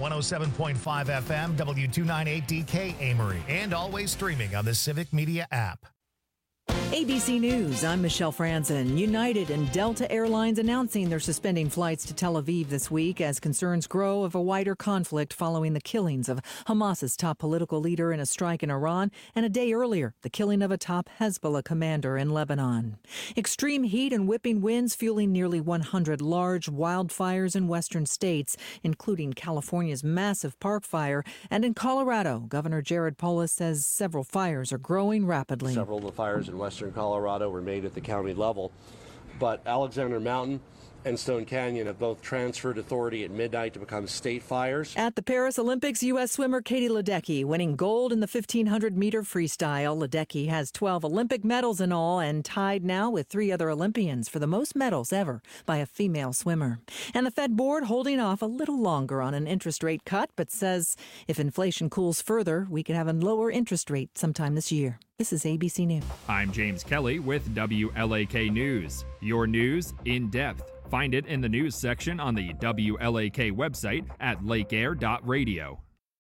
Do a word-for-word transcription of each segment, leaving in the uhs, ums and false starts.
one oh seven point five F M, W two ninety-eight D K Amory, and always streaming on the Civic Media app. A B C News, I'm Michelle Franzen. United and Delta Airlines announcing they're suspending flights to Tel Aviv this week as concerns grow of a wider conflict following the killings of Hamas's top political leader in a strike in Iran, and a day earlier, the killing of a top Hezbollah commander in Lebanon. Extreme heat and whipping winds fueling nearly one hundred large wildfires in western states, including California's massive park fire. And in Colorado, Governor Jared Polis says several fires are growing rapidly. Several of the fires in western Colorado were made at the county level, but Alexander Mountain and Stone Canyon have both transferred authority at midnight to become state fires. At the Paris Olympics, U S swimmer Katie Ledecky winning gold in the fifteen hundred meter freestyle. Ledecky has twelve Olympic medals in all and tied now with three other Olympians for the most medals ever by a female swimmer. And the Fed board holding off a little longer on an interest rate cut, but says if inflation cools further, we could have a lower interest rate sometime this year. This is A B C News. I'm James Kelly with W L A K News. Your news in depth. Find it in the news section on the W L A K website at lake air dot radio.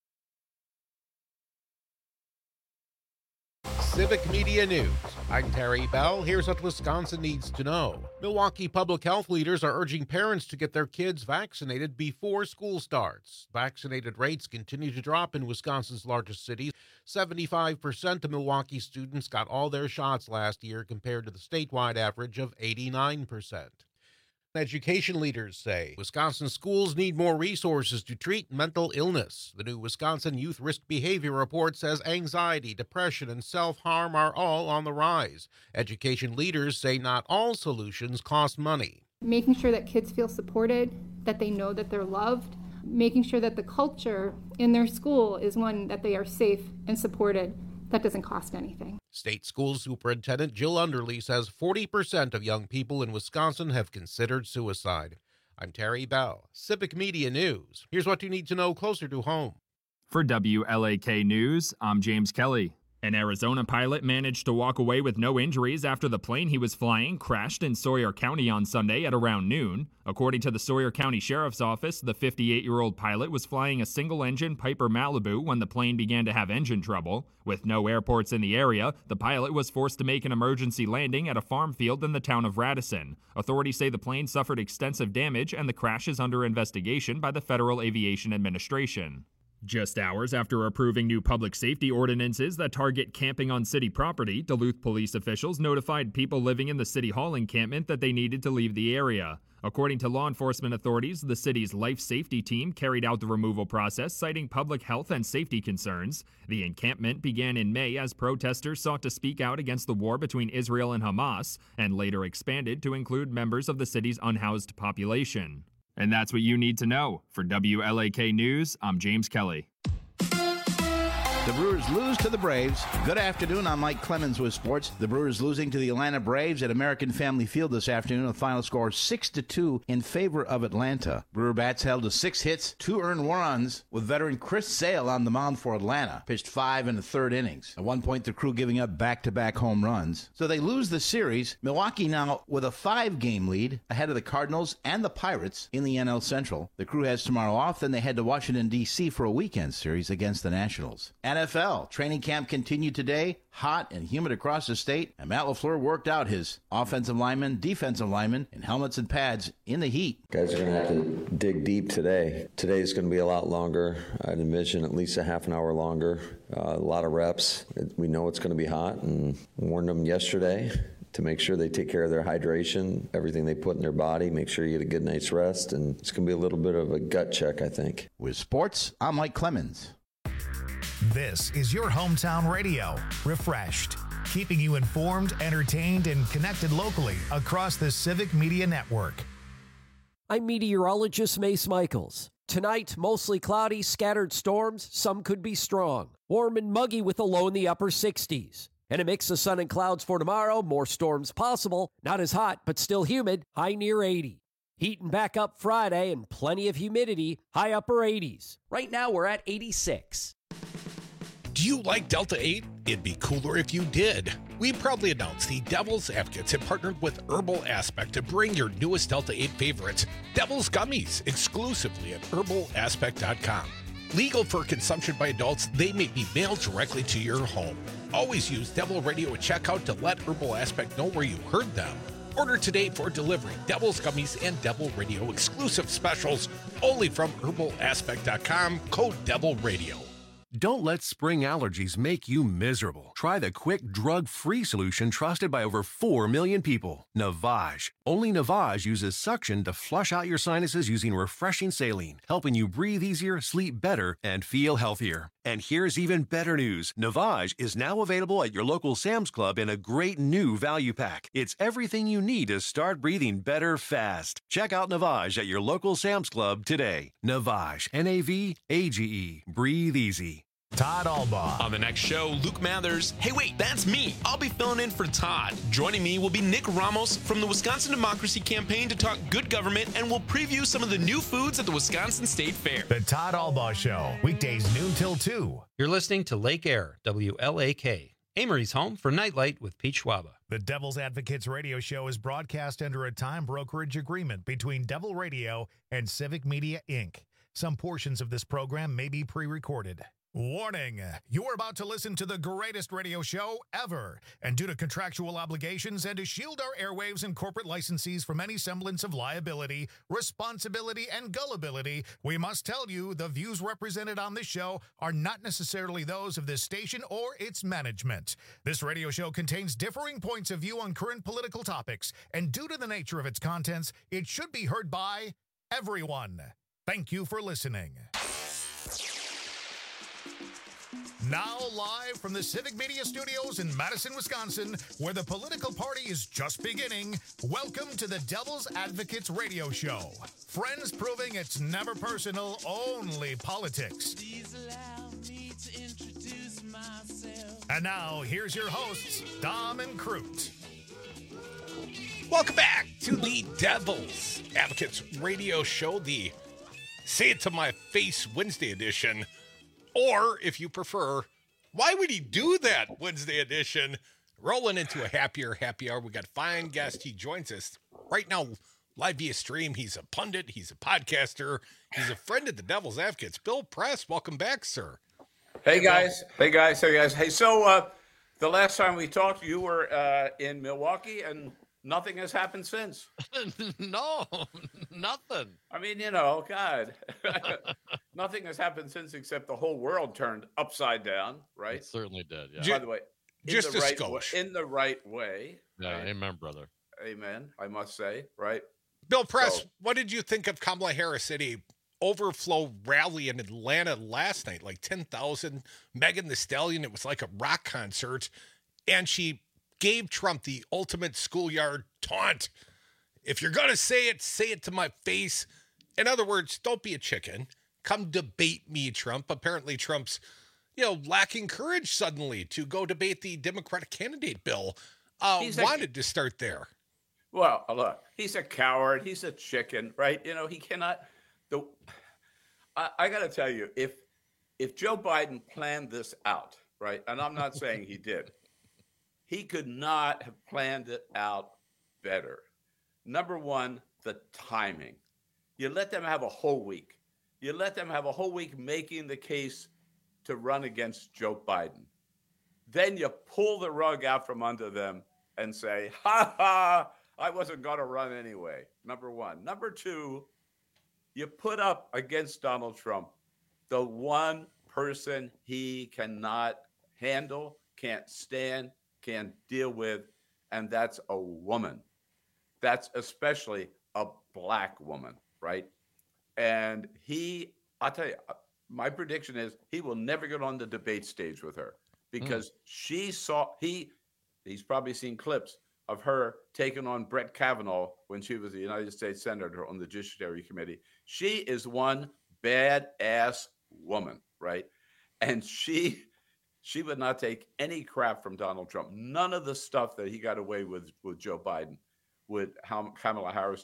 Civic Media News. I'm Terry Bell. Here's what Wisconsin needs to know. Milwaukee public health leaders are urging parents to get their kids vaccinated before school starts. Vaccinated rates continue to drop in Wisconsin's largest cities. seventy-five percent of Milwaukee students got all their shots last year compared to the statewide average of eighty-nine percent. Education leaders say Wisconsin schools need more resources to treat mental illness. The new Wisconsin Youth Risk Behavior Report says anxiety, depression, and self-harm are all on the rise. Education leaders say not all solutions cost money. Making sure that kids feel supported, that they know that they're loved, making sure that the culture in their school is one that they are safe and supported. That doesn't cost anything. State School Superintendent Jill Underly says forty percent of young people in Wisconsin have considered suicide. I'm Terry Bell, Civic Media News. Here's what you need to know closer to home. For W L A K News, I'm James Kelly. An Arizona pilot managed to walk away with no injuries after the plane he was flying crashed in Sawyer County on Sunday at around noon. According to the Sawyer County Sheriff's Office, the fifty-eight-year-old pilot was flying a single-engine Piper Malibu when the plane began to have engine trouble. With no airports in the area, the pilot was forced to make an emergency landing at a farm field in the town of Radisson. Authorities say the plane suffered extensive damage and the crash is under investigation by the Federal Aviation Administration. Just hours after approving new public safety ordinances that target camping on city property, Duluth police officials notified people living in the City Hall encampment that they needed to leave the area. According to law enforcement authorities, the city's life safety team carried out the removal process, citing public health and safety concerns. The encampment began in May as protesters sought to speak out against the war between Israel and Hamas, and later expanded to include members of the city's unhoused population. And that's what you need to know. For W L A K News, I'm James Kelly. The Brewers lose to the Braves. Good afternoon, I'm Mike Clemens with sports. The Brewers losing to the Atlanta Braves at American Family Field this afternoon. The final score six to two in favor of Atlanta. Brewer bats held to six hits, two earned runs, with veteran Chris Sale on the mound for Atlanta. Pitched five in the third innings. At one point, the crew giving up back-to-back home runs. So they lose the series. Milwaukee now with a five-game lead ahead of the Cardinals and the Pirates in the N L Central. The crew has tomorrow off, then they head to Washington, D C for a weekend series against the Nationals. N F L training camp continued today, hot and humid across the state, and Matt LaFleur worked out his offensive linemen, defensive linemen in helmets and pads in the heat. Guys are going to have to dig deep today. Today's going to be a lot longer. I'd envision at least a half an hour longer, uh, a lot of reps. We know it's going to be hot and warned them yesterday to make sure they take care of their hydration, everything they put in their body, make sure you get a good night's rest, and it's going to be a little bit of a gut check, I think. With sports, I'm Mike Clemens. This is your hometown radio, Refreshed, keeping you informed, entertained, and connected locally across the Civic Media Network. I'm meteorologist Mace Michaels. Tonight, mostly cloudy, scattered storms, some could be strong. Warm and muggy with a low in the upper sixties. And a mix of sun and clouds for tomorrow, more storms possible. Not as hot, but still humid, high near eighty. Heating back up Friday and plenty of humidity, high upper eighties. Right now, we're at eighty-six. Do you like Delta eight? It'd be cooler if you did. We proudly announce the Devil's Advocates have partnered with Herbal Aspect to bring your newest Delta eight favorites, Devil's Gummies, exclusively at herbal aspect dot com. Legal for consumption by adults, they may be mailed directly to your home. Always use Devil Radio at checkout to let Herbal Aspect know where you heard them. Order today for delivery. Devil's Gummies and Devil Radio exclusive specials only from herbal aspect dot com, code Devil Radio. Don't let spring allergies make you miserable. Try the quick, drug-free solution trusted by over four million people. Navage. Only Navage uses suction to flush out your sinuses using refreshing saline, helping you breathe easier, sleep better, and feel healthier. And here's even better news. Navage is now available at your local Sam's Club in a great new value pack. It's everything you need to start breathing better fast. Check out Navage at your local Sam's Club today. Navage. N A V A G E. Breathe easy. Todd Albaugh. On the next show, Luke Mathers. Hey, wait, that's me. I'll be filling in for Todd. Joining me will be Nick Ramos from the Wisconsin Democracy Campaign to talk good government, and we'll preview some of the new foods at the Wisconsin State Fair. The Todd Albaugh Show, weekdays noon till two. You're listening to Lake Air, W L A K, Amory's home for Nightlight with Pete Schwaba. The Devil's Advocates radio show is broadcast under a time brokerage agreement between Devil Radio and Civic Media, Incorporated. Some portions of this program may be pre-recorded. Warning, you're about to listen to the greatest radio show ever, and due to contractual obligations and to shield our airwaves and corporate licensees from any semblance of liability, responsibility, and gullibility, we must tell you the views represented on this show are not necessarily those of this station or its management. This radio show contains differing points of view on current political topics, and due to the nature of its contents, it should be heard by everyone. Thank you for listening. Now live from the Civic Media Studios in Madison, Wisconsin, where the political party is just beginning, welcome to the Devil's Advocates radio show. Friends proving it's never personal, only politics. Please allow me to introduce myself. And now, here's your hosts, Dom and Crute. Welcome back to the Devil's Advocates radio show, the Say It to My Face Wednesday edition. Or, if you prefer, why would he do that Wednesday edition? Rolling into a happier happy hour. We got a fine guest. He joins us right now live via stream. He's a pundit. He's a podcaster. He's a friend of the Devil's Advocates. Bill Press, welcome back, sir. Hey, guys. Hey, guys. Hey, guys. Hey, so uh, the last time we talked, you were uh, in Milwaukee, and nothing has happened since. No, nothing. I mean, you know, God, nothing has happened since except the whole world turned upside down, right? It certainly did, yeah. By the way, in just the a right skosh. way, in the right way. Yeah, right? amen, brother. Amen, I must say, right? Bill Press, So- what did you think of Kamala Harris at a overflow rally in Atlanta last night? Like ten thousand, Megan Thee Stallion. It was like a rock concert. And she gave Trump the ultimate schoolyard taunt. If you're going to say it, say it to my face. In other words, don't be a chicken. Come debate me, Trump. Apparently Trump's, you know, lacking courage suddenly to go debate the Democratic candidate, Bill. Uh, He's a- wanted to start there. Well, look, he's a coward. He's a chicken, right? You know, he cannot. The I, I got to tell you, if if Joe Biden planned this out, right, and I'm not saying he did, he could not have planned it out better. Number one, the timing. You let them have a whole week. You let them have a whole week making the case to run against Joe Biden. Then you pull the rug out from under them and say, ha ha, I wasn't going to run anyway. Number one. Number two, you put up against Donald Trump the one person he cannot handle, can't stand, can't deal with, and that's a woman. That's especially a black woman, right? And he, I'll tell you, my prediction is he will never get on the debate stage with her because mm. she saw, he, he's probably seen clips of her taking on Brett Kavanaugh when she was a United States Senator on the Judiciary Committee. She is one badass woman, right? And she, she would not take any crap from Donald Trump. None of the stuff that he got away with with Joe Biden would Kamala Harris do.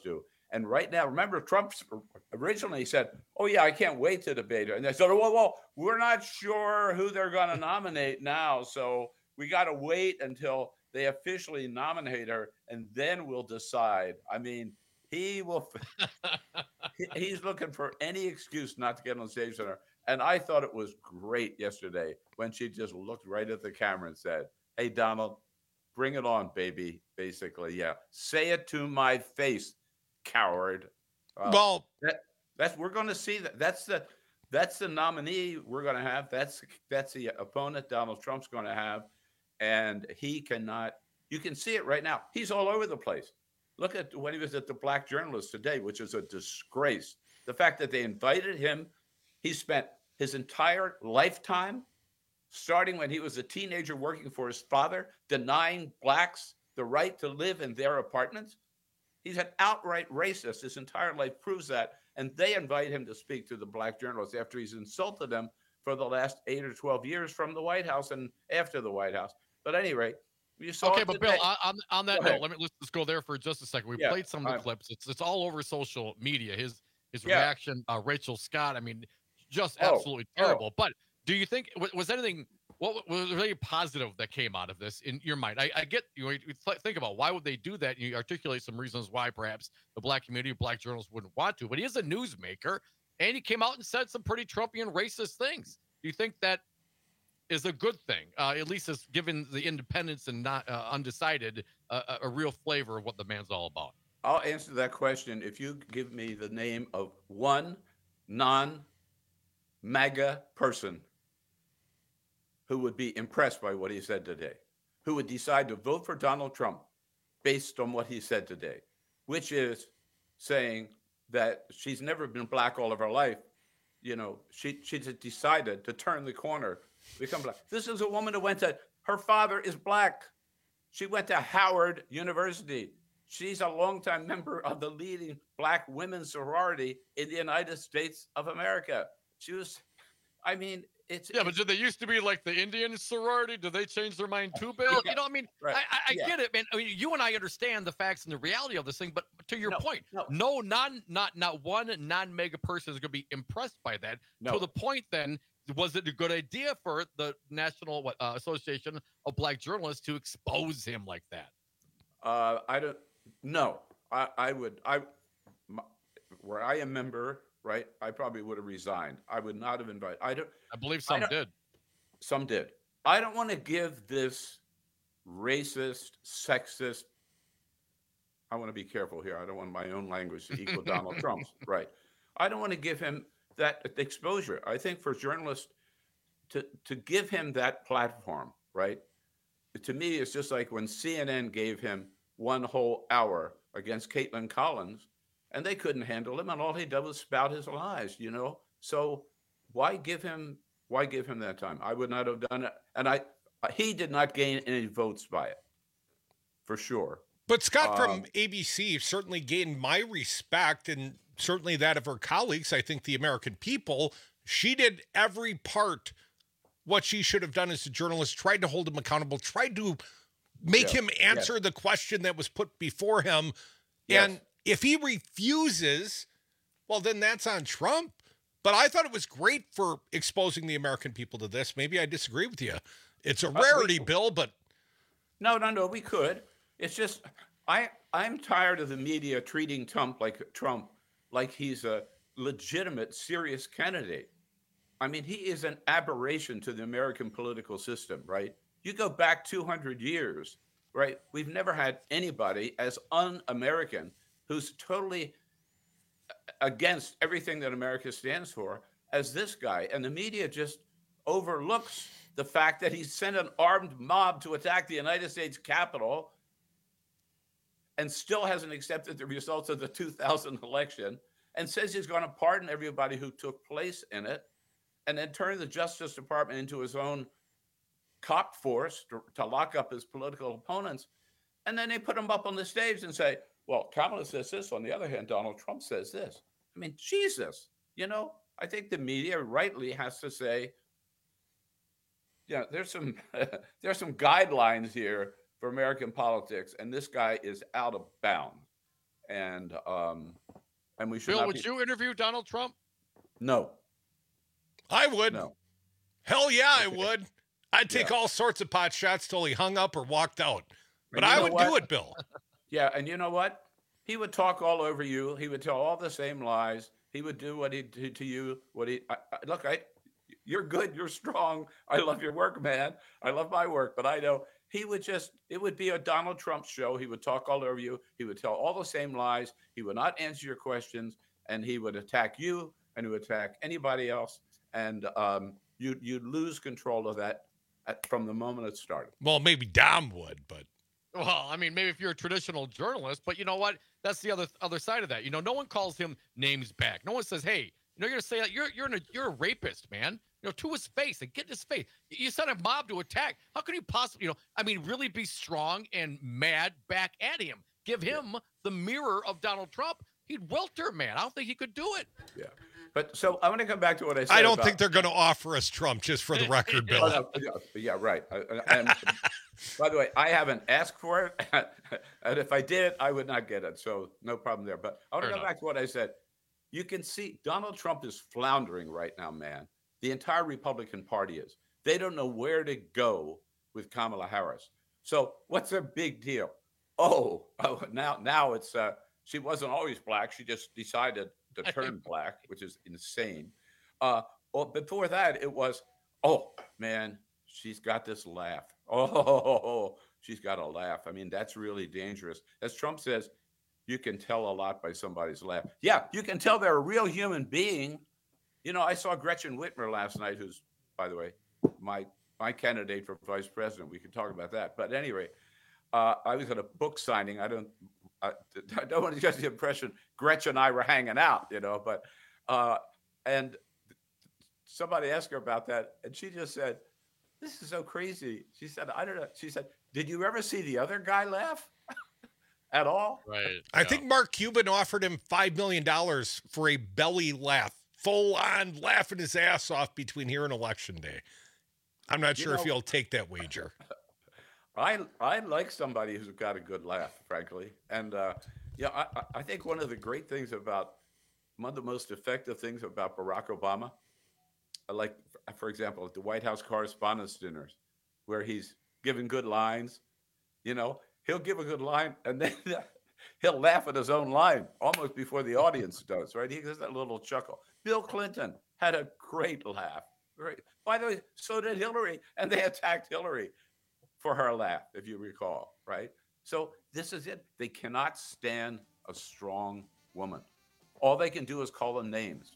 And right now, remember, Trump originally said, oh, yeah, I can't wait to debate her. And they said, well, well, we're not sure who they're going to nominate now. So we got to wait until they officially nominate her, and then we'll decide. I mean, he will, he's looking for any excuse not to get on stage with her. And I thought it was great yesterday when she just looked right at the camera and said, hey, Donald, bring it on, baby. Basically, yeah. Say it to my face, coward. Uh, well, that, that's we're going to see that. That's the that's the nominee we're going to have. That's that's the opponent Donald Trump's going to have, and he cannot. You can see it right now. He's all over the place. Look at when he was at the Black Journalist today, which is a disgrace. The fact that they invited him, he spent his entire lifetime, starting when he was a teenager working for his father, denying blacks the right to live in their apartments. He's an outright racist. His entire life proves that. And they invite him to speak to the Black Journalists after he's insulted them for the last eight or twelve years from the White House and after the White House. But at any rate, you saw okay, it but today. Bill, on, on that note, let me let's just go there for just a second. We Yeah, played some of the I'm- clips. It's it's all over social media. His his Yeah. reaction, uh, Rachel Scott. I mean, just Oh, absolutely oh. terrible. But do you think was, was anything? What was really positive that came out of this in your mind? I, I get you, know, you th- think about why would they do that. You articulate some reasons why perhaps the black community, black journalists wouldn't want to. But he is a newsmaker, and he came out and said some pretty Trumpian racist things. Do you think that is a good thing? Uh, at least as given the independence and not uh, undecided, uh, a, a real flavor of what the man's all about. I'll answer that question if you give me the name of one non-MAGA person who would be impressed by what he said today, who would decide to vote for Donald Trump based on what he said today, which is saying that she's never been black all of her life. You know, she she's decided to turn the corner, become black. This is a woman who went to, her father is black. She went to Howard University. She's a longtime member of the leading black women's sorority in the United States of America. She was, I mean, it's Yeah, but did they used to be like the Indian sorority? Did they change their mind too, Bill? Yeah, You know, I mean, right. I, I, I Yeah. get it, man. I mean, you and I understand the facts and the reality of this thing, but to your No, point, no. no, non, not not one non-mega person is going to be impressed by that. No. To the point, then, was it a good idea for the National what, uh, Association of Black Journalists to expose him like that? Uh, I don't. No, I, I would. I, my, were I a member, right? I probably would have resigned. I would not have invited. I don't. I believe some don't- did. Some did. I don't want to give this racist, sexist. I want to be careful here. I don't want my own language to equal Donald Trump's. Right. I don't want to give him that exposure. I think for journalists to to give him that platform, right? To me, it's just like when C N N gave him one whole hour against Caitlin Collins, and they couldn't handle him, and all he did was spout his lies, you know? So why give him why give him that time? I would not have done it. And I he did not gain any votes by it, for sure. But Scott from Um, A B C certainly gained my respect and certainly that of her colleagues. I think the American people, she did every part what she should have done as a journalist, tried to hold him accountable, tried to make Yeah, him answer the question that was put before him. Yes. And if he refuses, well, then that's on Trump. But I thought it was great for exposing the American people to this. Maybe I disagree with you. It's a we- rarity, Bill, but No, no, no, we could. It's just I I'm tired of the media treating Trump like Trump like he's a legitimate, serious candidate. I mean, he is an aberration to the American political system, right? You go back two hundred years, right? We've never had anybody as un-American who's totally against everything that America stands for as this guy. And the media just overlooks the fact that he sent an armed mob to attack the United States Capitol and still hasn't accepted the results of the two thousand election and says he's going to pardon everybody who took place in it and then turn the Justice Department into his own cop force to, to lock up his political opponents. And then they put him up on the stage and say, well, Kamala says this. On the other hand, Donald Trump says this. I mean, Jesus, you know, I think the media rightly has to say, yeah, there's some there's some guidelines here for American politics, and this guy is out of bounds. and um, and we should. Bill, not would be... you interview Donald Trump? No. I would. No. Hell yeah, I would. I'd take yeah. all sorts of pot shots till he hung up or walked out. But I would what? do it, Bill. Yeah, and you know what? He would talk all over you. He would tell all the same lies. He would do what he did to you. What he I, I, look, I, you're good. You're strong. I love your work, man. I love my work. But I know he would just. It would be a Donald Trump show. He would talk all over you. He would tell all the same lies. He would not answer your questions, and he would attack you, and he would attack anybody else, and um, you you'd lose control of that at, from the moment it started. Well, maybe Dom would, but. Well, I mean, maybe if you're a traditional journalist, but you know what? That's the other other side of that. You know, no one calls him names back. No one says, "Hey, you know, you're gonna say that you're you're an, you're a rapist, man." You know, to his face and get in his face. You sent a mob to attack. How can you possibly, you know, I mean, really be strong and mad back at him? Give him the mirror of Donald Trump. He'd welter, man. I don't think he could do it. Yeah. But so I want to come back to what I said. I don't about, think they're going to offer us Trump, just for the record, Bill. Oh, no, yeah, yeah, right. And by the way, I haven't asked for it, and if I did, I would not get it. So no problem there. But I want to go back to what I said. You can see Donald Trump is floundering right now, man. The entire Republican Party is. They don't know where to go with Kamala Harris. So what's their big deal? Oh, oh now now it's uh, she wasn't always black. She just decided to turn black, which is insane. Uh, well, before that, it was, oh, man, she's got this laugh. Oh, she's got a laugh. I mean, that's really dangerous. As Trump says, you can tell a lot by somebody's laugh. Yeah, you can tell they're a real human being. You know, I saw Gretchen Whitmer last night, who's, by the way, my my candidate for vice president. We could talk about that. But at any rate, uh, I was at a book signing. I don't I, I don't want to get the impression Gretchen and I were hanging out, you know, but uh, and somebody asked her about that, and she just said, "This is so crazy." She said, "I don't know." She said, "Did you ever see the other guy laugh at all?" Right. I yeah. think Mark Cuban offered him five million dollars for a belly laugh, full on laughing his ass off between here and Election Day. I'm not sure you know, if he'll take that wager. I I like somebody who's got a good laugh, frankly, and uh, yeah, I I think one of the great things about one of the most effective things about Barack Obama, like for example, at the White House Correspondents' Dinners, where he's giving good lines, you know, he'll give a good line and then he'll laugh at his own line almost before the audience does, right? He gives that little chuckle. Bill Clinton had a great laugh. Great. By the way, so did Hillary, and they attacked Hillary for her laugh, if you recall, right? So this is it. They cannot stand a strong woman. All they can do is call them names.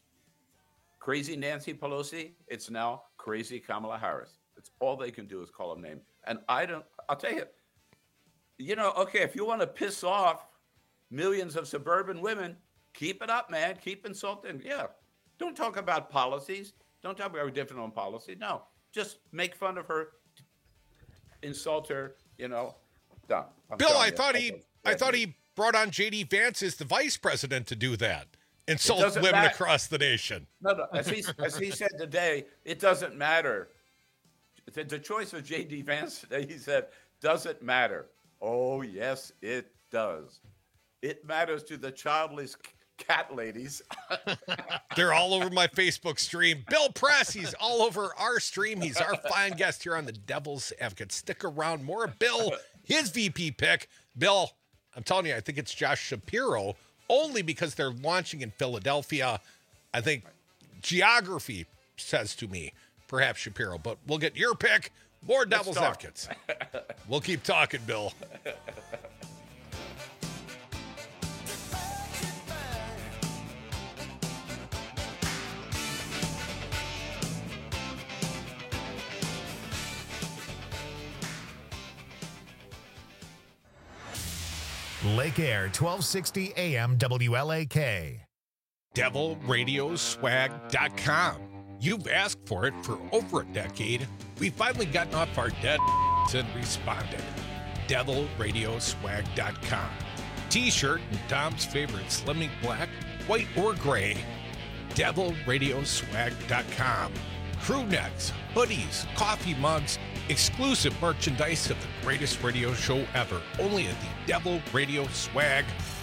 Crazy Nancy Pelosi, it's now crazy Kamala Harris. It's all they can do is call them names. And I don't, I'll tell you, you know, okay, if you want to piss off millions of suburban women, keep it up, man. Keep insulting. Yeah. Don't talk about policies. Don't talk about different on policy. No, just make fun of her, insult her, you know, done. I'm Bill, I you. thought he, I thought he brought on J D Vance as the vice president to do that. Insult women matter. across the nation. No, no. As he, as he said today, it doesn't matter. The, the choice of J D Vance today, he said, doesn't matter. Oh, yes, it does. It matters to the childless cat ladies. They're all over my Facebook stream. Bill Press, he's all over our stream. He's our fine guest here on the Devil's Advocate. Stick around. More Bill, his V P pick. Bill, I'm telling you, I think it's Josh Shapiro, only because they're launching in Philadelphia. I think geography says to me, perhaps Shapiro, but we'll get your pick. More Devil's Advocates. We'll keep talking, Bill. Lake Air, twelve sixty A M W L A K. Devil Radio Swag dot com. You've asked for it for over a decade. We've finally gotten off our dead and responded. Devil Radio Swag dot com. T-shirt and Tom's favorite Slimming Black, white or gray. Devil Radio Swag dot com. Crew necks, hoodies, coffee mugs, exclusive merchandise of the greatest radio show ever. Only at the Devil Radio Swag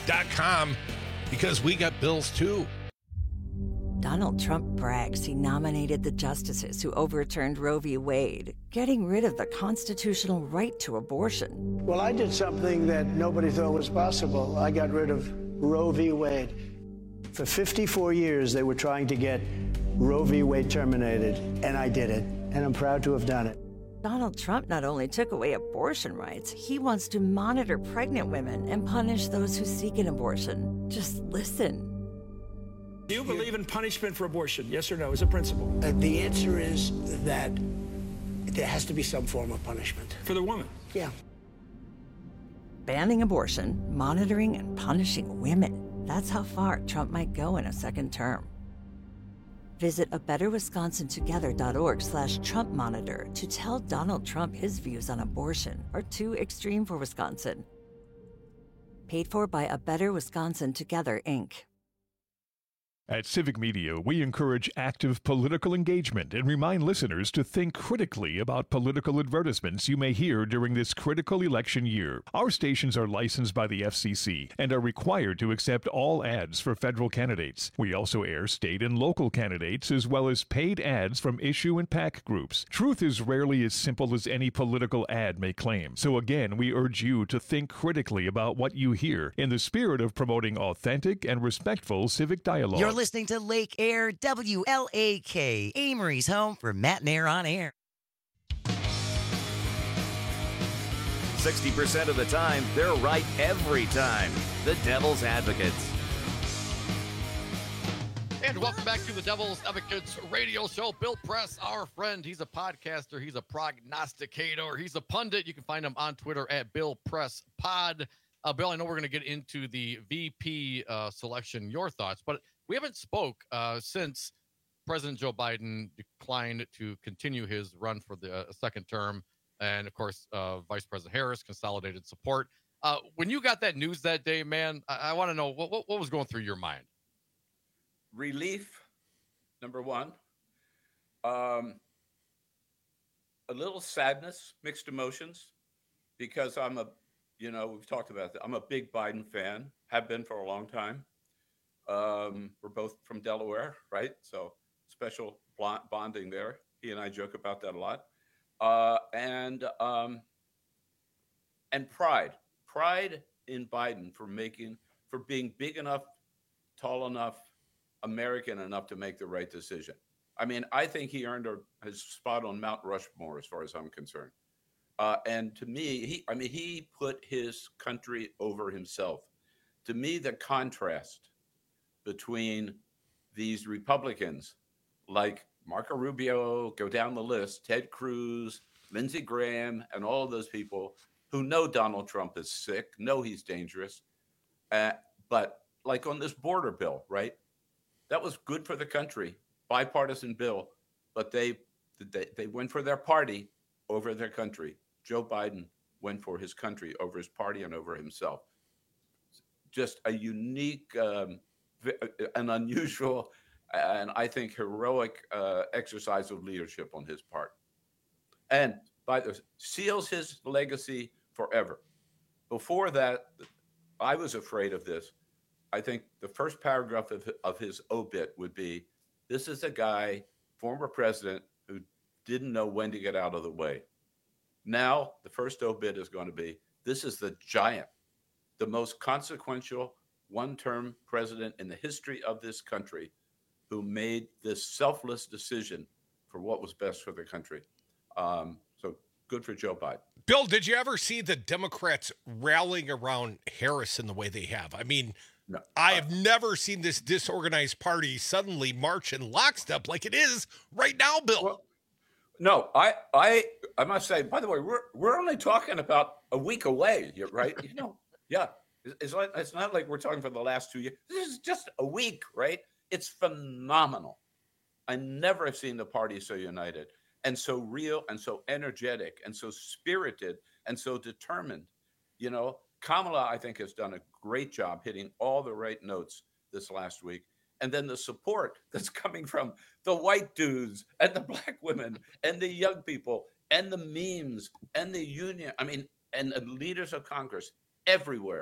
dot com because we got bills too. Donald Trump brags he nominated the justices who overturned Roe v. Wade, getting rid of the constitutional right to abortion. Well, I did something that nobody thought was possible. I got rid of Roe v. Wade. For fifty-four years, they were trying to get Roe v. Wade terminated, and I did it, and I'm proud to have done it. Donald Trump not only took away abortion rights, he wants to monitor pregnant women and punish those who seek an abortion. Just listen. Do you believe in punishment for abortion? Yes or no, as a principle? Uh, the answer is that there has to be some form of punishment. For the woman? Yeah. Banning abortion, monitoring and punishing women. That's how far Trump might go in a second term. Visit a better wisconsin together dot org slash Trump monitor to tell Donald Trump his views on abortion are too extreme for Wisconsin. Paid for by A Better Wisconsin Together, Incorporated. At Civic Media, we encourage active political engagement and remind listeners to think critically about political advertisements you may hear during this critical election year. Our stations are licensed by the F C C and are required to accept all ads for federal candidates. We also air state and local candidates as well as paid ads from issue and PAC groups. Truth is rarely as simple as any political ad may claim. So again, we urge you to think critically about what you hear in the spirit of promoting authentic and respectful civic dialogue. You're listening to Lake Air, W L A K, Amory's home for Matt and Air on Air. sixty percent of the time, they're right every time. The Devil's Advocates. And welcome back to the Devil's Advocates radio show. Bill Press, our friend, he's a podcaster, he's a prognosticator, he's a pundit. You can find him on Twitter at Bill Press Pod. Uh, Bill, I know we're going to get into the V P uh, selection, your thoughts, but we haven't spoke uh, since President Joe Biden declined to continue his run for the uh, second term. And, of course, uh, Vice President Harris consolidated support. Uh, when you got that news that day, man, I, I want to know what, what, what was going through your mind? Relief, number one. Um, a little sadness, mixed emotions, because I'm a, you know, we've talked about that. I'm a big Biden fan, have been for a long time. Um, we're both from Delaware, right? So special bonding there. He and I joke about that a lot. Uh, and um, and pride, pride in Biden for making, for being big enough, tall enough, American enough to make the right decision. I mean, I think he earned a, his spot on Mount Rushmore, as far as I'm concerned. Uh, and to me, he, I mean, he put his country over himself. To me, the contrast between these Republicans like Marco Rubio, go down the list, Ted Cruz, Lindsey Graham, and all of those people who know Donald Trump is sick, know he's dangerous. Uh, but like on this border bill, right? That was good for the country, bipartisan bill, but they, they, they went for their party over their country. Joe Biden went for his country over his party and over himself. Just a unique, um, an unusual, and I think heroic uh, exercise of leadership on his part. And by the seals his legacy forever. Before that, I was afraid of this. I think the first paragraph of, of his obit would be, this is a guy, former president, who didn't know when to get out of the way. Now, the first obit is going to be, this is the giant, the most consequential one-term president in the history of this country who made this selfless decision for what was best for the country. Um, so good for Joe Biden. Bill, did you ever see the Democrats rallying around Harris in the way they have? I mean, no. I have never seen this disorganized party suddenly march in lockstep like it is right now, Bill. Well, no, I, I, I must say, by the way, we're we're only talking about a week away, right? You know, yeah, it's like it's not like we're talking for the last two years. This is just a week, right? It's phenomenal. I never have seen the party so united and so real and so energetic and so spirited and so determined. You know, Kamala, I think, has done a great job hitting all the right notes this last week. And then the support that's coming from the white dudes and the black women and the young people and the memes and the union, I mean, and the leaders of Congress everywhere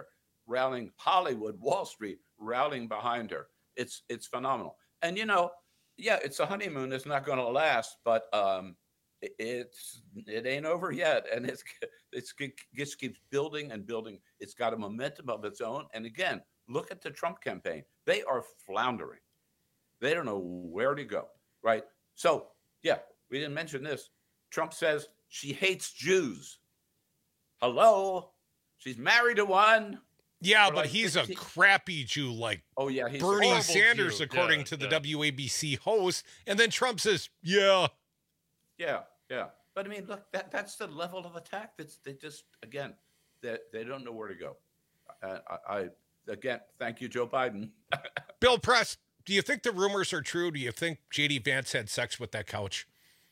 rallying, Hollywood, Wall Street rallying behind her. It's it's phenomenal. And, you know, yeah, it's a honeymoon. It's not going to last, but um, it, it's it ain't over yet. And it's, it's it just keeps building and building. It's got a momentum of its own. And again, look at the Trump campaign. They are floundering. They don't know where to go, right? So, yeah, we didn't mention this. Trump says she hates Jews. Hello? She's married to one. Yeah, For but like he's fifteen a crappy Jew like Oh, yeah, he's a Bernie horrible Sanders, Jew. according Yeah, to the yeah. W A B C host. And then Trump says, yeah. Yeah, yeah. But I mean, look, that that's the level of attack. That's they just again, they they don't know where to go. Uh, I, I again, thank you, Joe Biden. Bill Press, do you think the rumors are true? Do you think J D Vance had sex with that couch?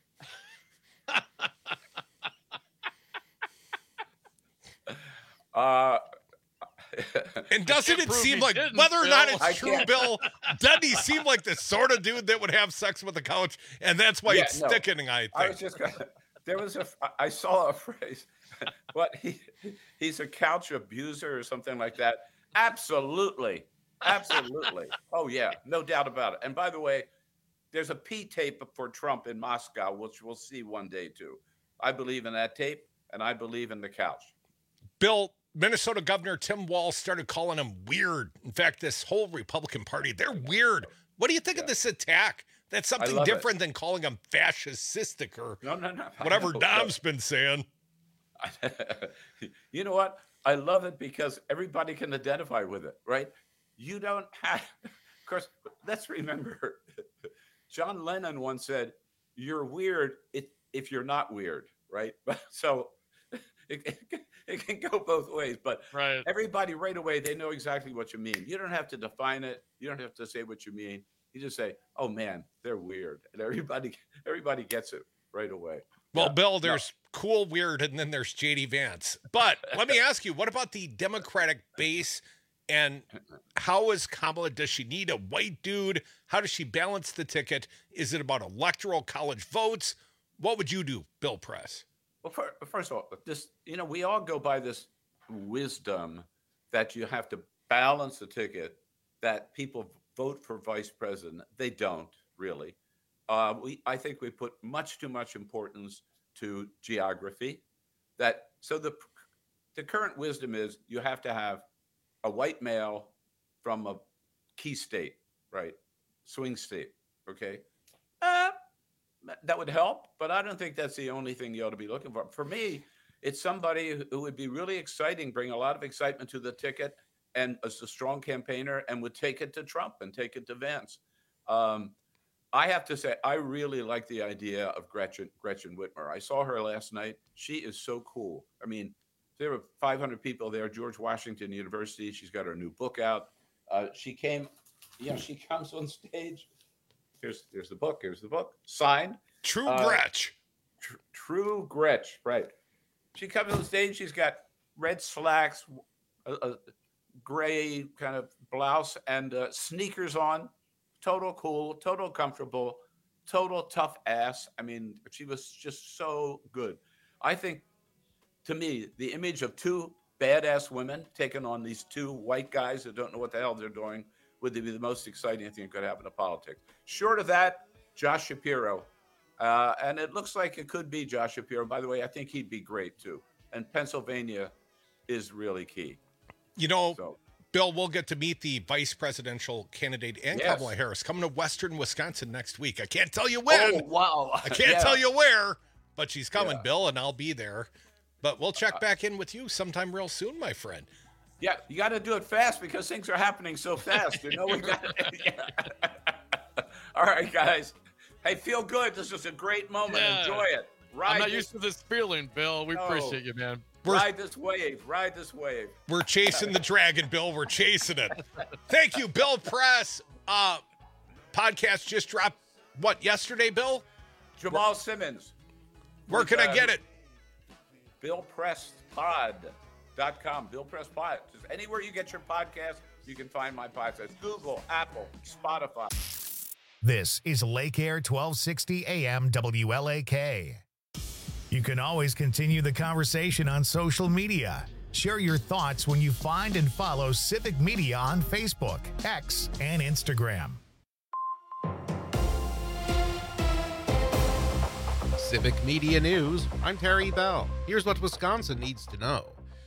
uh, and doesn't it prove seem he like, didn't, whether or Bill. not I it's true, can't- Bill, doesn't he seem like the sort of dude that would have sex with the couch? And that's why Yeah, it's no. sticking, I think. I was just gonna, there was a I saw a phrase, what he he's a couch abuser or something like that. Absolutely, absolutely. Oh yeah, no doubt about it. And by the way, there's a P tape for Trump in Moscow, which we'll see one day too. I believe in that tape, and I believe in the couch. Bill, Minnesota Governor Tim Walz started calling him weird. In fact, this whole Republican Party, they're weird. What do you think of this attack? That's something love it. different than calling him fascistic or No, no, no. I whatever know, Dom's been saying. You know what? I love it because everybody can identify with it, right? You don't have, of course, let's remember, John Lennon once said, you're weird if, if you're not weird, right? So it, it, it can go both ways, but right. everybody right away, they know exactly what you mean. You don't have to define it. You don't have to say what you mean. You just say, oh man, they're weird. And everybody, everybody gets it right away. Well, Yeah. Bill, there's cool, weird, and then there's J D Vance. But let me ask you, what about the Democratic base? And how is Kamala? Does she need a white dude? How does she balance the ticket? Is it about electoral college votes? What would you do, Bill Press? Well, for, first of all, this, you know, we all go by this wisdom that you have to balance the ticket, that people vote for vice president. They don't really. Uh, we, I think we put much too much importance to geography. That so the the current wisdom is you have to have a white male from a key state, right? Swing state, okay? Uh, that would help, but I don't think that's the only thing you ought to be looking for. For me, it's somebody who would be really exciting, bring a lot of excitement to the ticket, and as a strong campaigner, and would take it to Trump and take it to Vance. Um, I have to say, I really like the idea of Gretchen Gretchen Whitmer. I saw her last night. She is so cool. I mean, there were five hundred people there. George Washington University. She's got her new book out. Uh, she came, you know, she comes on stage. Here's here's the book. Here's the book. Signed. True Uh, Gretch. Tr- True Gretch. Right. She comes on stage. She's got red slacks, a, a gray kind of blouse, and uh, sneakers on. Total cool, total comfortable, total tough ass. I mean, she was just so good. I think, to me, the image of two badass women taking on these two white guys that don't know what the hell they're doing would be the most exciting thing that could happen to politics. Short of that, Josh Shapiro. Uh, and it looks like it could be Josh Shapiro. By the way, I think he'd be great, too. And Pennsylvania is really key. You know, So- Bill, we'll get to meet the vice presidential candidate and Yes. Kamala Harris coming to Western Wisconsin next week. I can't tell you when. Oh, wow. I can't Yeah. tell you where, but she's coming, Yeah. Bill, and I'll be there. But we'll check back in with you sometime real soon, my friend. Yeah, you got to do it fast because things are happening so fast. You know, we got. Yeah. All right, guys. Hey, feel good. This is a great moment. Yeah. Enjoy it. Ride I'm not this, used to this feeling, Bill. We No. appreciate you, man. ride this wave. Ride this wave. We're chasing the dragon, Bill. We're chasing it. Thank you, Bill Press. Uh, podcast just dropped, what, yesterday, Bill? Jamal Simmons. Where can I get it? bill press pod dot com. Bill Press Pod. Just anywhere you get your podcast, you can find my podcast. Google, Apple, Spotify. This is Lake Air twelve sixty A M W L A K. You can always continue the conversation on social media. Share your thoughts when you find and follow Civic Media on Facebook, X, and Instagram. Civic Media News, I'm Terry Bell. Here's what Wisconsin needs to know.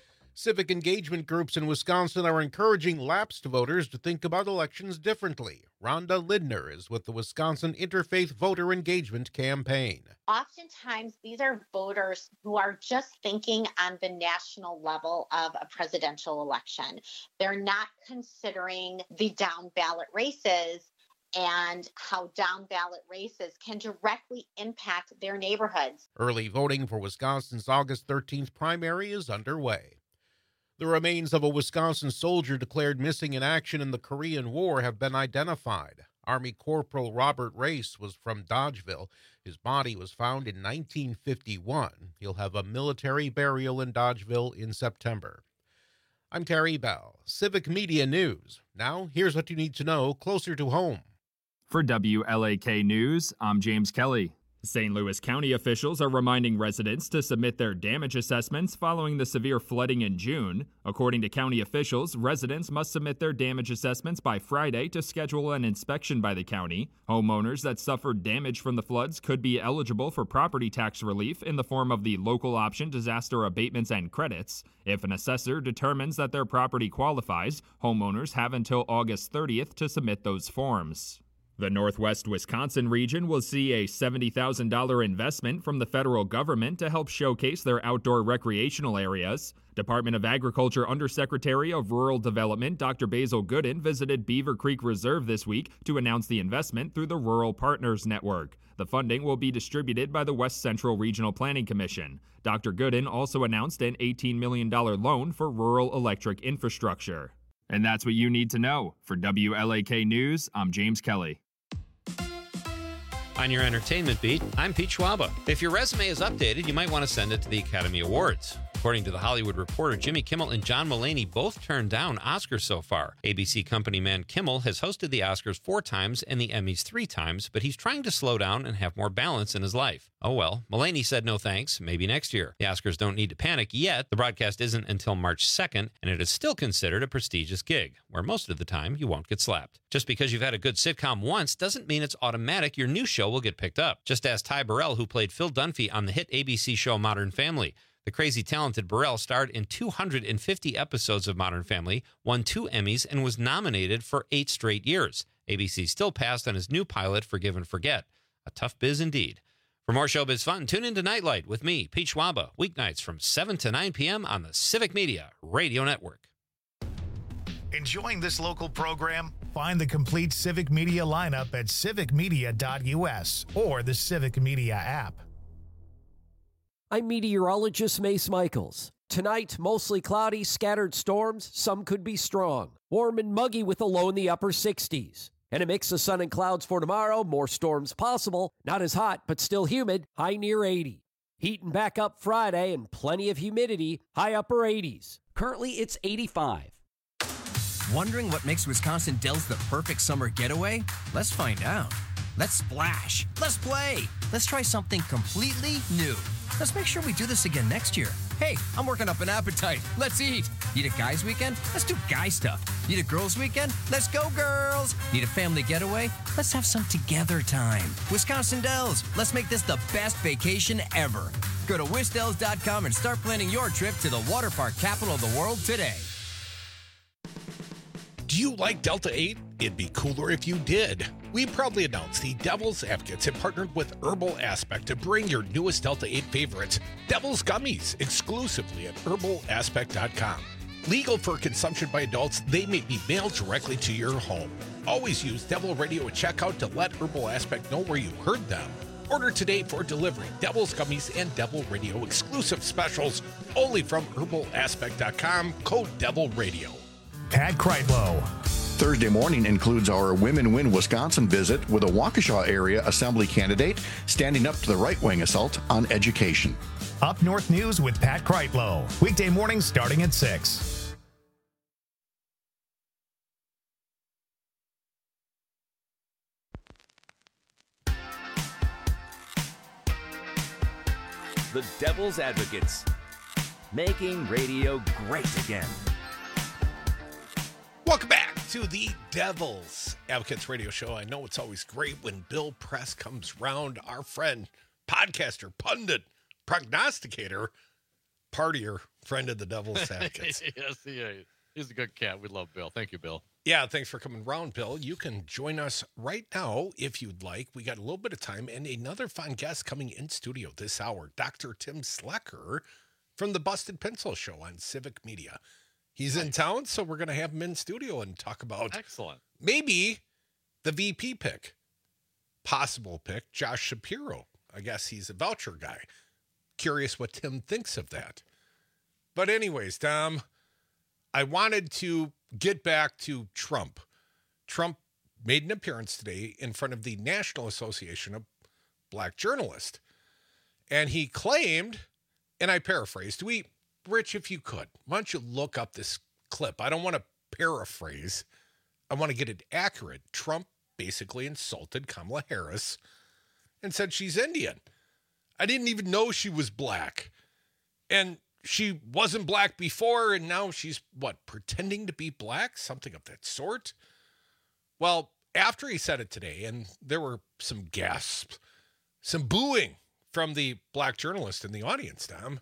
Civic engagement groups in Wisconsin are encouraging lapsed voters to think about elections differently. Rhonda Lindner is with the Wisconsin Interfaith Voter Engagement Campaign. Oftentimes, these are voters who are just thinking on the national level of a presidential election. They're not considering the down ballot races and how down ballot races can directly impact their neighborhoods. Early voting for Wisconsin's August thirteenth primary is underway. The remains of a Wisconsin soldier declared missing in action in the Korean War have been identified. Army Corporal Robert Race was from Dodgeville. His body was found in nineteen fifty-one. He'll have a military burial in Dodgeville in September. I'm Terry Bell, Civic Media News. Now, here's what you need to know closer to home. For W L A K News, I'm James Kelly. Saint Louis County officials are reminding residents to submit their damage assessments following the severe flooding in June. According to county officials, residents must submit their damage assessments by Friday to schedule an inspection by the county. Homeowners that suffered damage from the floods could be eligible for property tax relief in the form of the local option disaster abatements and credits. If an assessor determines that their property qualifies, homeowners have until August thirtieth to submit those forms. The Northwest Wisconsin region will see a seventy thousand dollars investment from the federal government to help showcase their outdoor recreational areas. Department of Agriculture Undersecretary of Rural Development Doctor Basil Gooden visited Beaver Creek Reserve this week to announce the investment through the Rural Partners Network. The funding will be distributed by the West Central Regional Planning Commission. Doctor Gooden also announced an eighteen million dollars loan for rural electric infrastructure. And that's what you need to know. For W L A K News, I'm James Kelly. On your entertainment beat, I'm Pete Schwaba. If your resume is updated, you might want to send it to the Academy Awards. According to The Hollywood Reporter, Jimmy Kimmel and John Mulaney both turned down Oscars so far. A B C company man Kimmel has hosted the Oscars four times and the Emmys three times, but he's trying to slow down and have more balance in his life. Oh well, Mulaney said no thanks, maybe next year. The Oscars don't need to panic yet. The broadcast isn't until March second, and it is still considered a prestigious gig, where most of the time you won't get slapped. Just because you've had a good sitcom once doesn't mean it's automatic your new show will get picked up. Just ask Ty Burrell, who played Phil Dunphy on the hit A B C show Modern Family. The crazy talented Burrell starred in two hundred fifty episodes of Modern Family, won two Emmys, and was nominated for eight straight years. A B C still passed on his new pilot, Forgive and Forget. A tough biz indeed. For more showbiz fun, tune in to Nightlight with me, Pete Schwaba, weeknights from seven to nine p.m. on the Civic Media Radio Network. Enjoying this local program? Find the complete Civic Media lineup at civic media dot u s or the Civic Media app. I'm meteorologist Mace Michaels. Tonight, mostly cloudy, scattered storms. Some could be strong. Warm and muggy with a low in the upper sixties. And a mix of sun and clouds for tomorrow. More storms possible. Not as hot, but still humid. High near eighty. Heating back up Friday and plenty of humidity. High upper eighties. Currently, it's eighty-five. Wondering what makes Wisconsin Dells the perfect summer getaway? Let's find out. Let's splash. Let's play. Let's try something completely new. Let's make sure we do this again next year. Hey, I'm working up an appetite. Let's eat. Need a guys' weekend? Let's do guy stuff. Need a girls' weekend? Let's go, girls. Need a family getaway? Let's have some together time. Wisconsin Dells. Let's make this the best vacation ever. Go to wisdells dot com and start planning your trip to the water park capital of the world today. Do you like Delta eight? It'd be cooler if you did. We proudly announce the Devil's Advocates have partnered with Herbal Aspect to bring your newest Delta eight favorites, Devil's Gummies, exclusively at herbal aspect dot com. Legal for consumption by adults, they may be mailed directly to your home. Always use Devil Radio at checkout to let Herbal Aspect know where you heard them. Order today for delivery. Devil's Gummies and Devil Radio exclusive specials only from herbal aspect dot com, code Devil Radio. Pat Kreitlow. Thursday morning includes our Women Win Wisconsin visit with a Waukesha area assembly candidate standing up to the right-wing assault on education. Up North News with Pat Kreitlow. Weekday mornings starting at six. The Devil's Advocates. making radio great again. Welcome back to the Devil's Advocates Radio Show. I know it's always great when Bill Press comes round, our friend, podcaster, pundit, prognosticator, partier, friend of the Devil's Advocates. Yes, he is. He's a good cat. We love Bill. Thank you, Bill. Yeah, thanks for coming round, Bill. You can join us right now if you'd like. We got a little bit of time and another fun guest coming in studio this hour, Doctor Tim Slecker from the Busted Pencil Show on Civic Media. He's in town, so we're going to have him in studio and talk about Excellent. maybe the V P pick, possible pick, Josh Shapiro. I guess he's a voucher guy. Curious what Tim thinks of that. But anyways, Tom, I wanted to get back to Trump. Trump made an appearance today in front of the National Association of Black Journalists. And he claimed, and I paraphrased, we, Rich, if you could, why don't you look up this clip? I don't want to paraphrase. I want to get it accurate. Trump basically insulted Kamala Harris and said she's Indian. I didn't even know she was black. And she wasn't black before, and now she's, what, pretending to be black? Something of that sort? Well, after he said it today, and there were some gasps, some booing from the black journalist in the audience, Tom,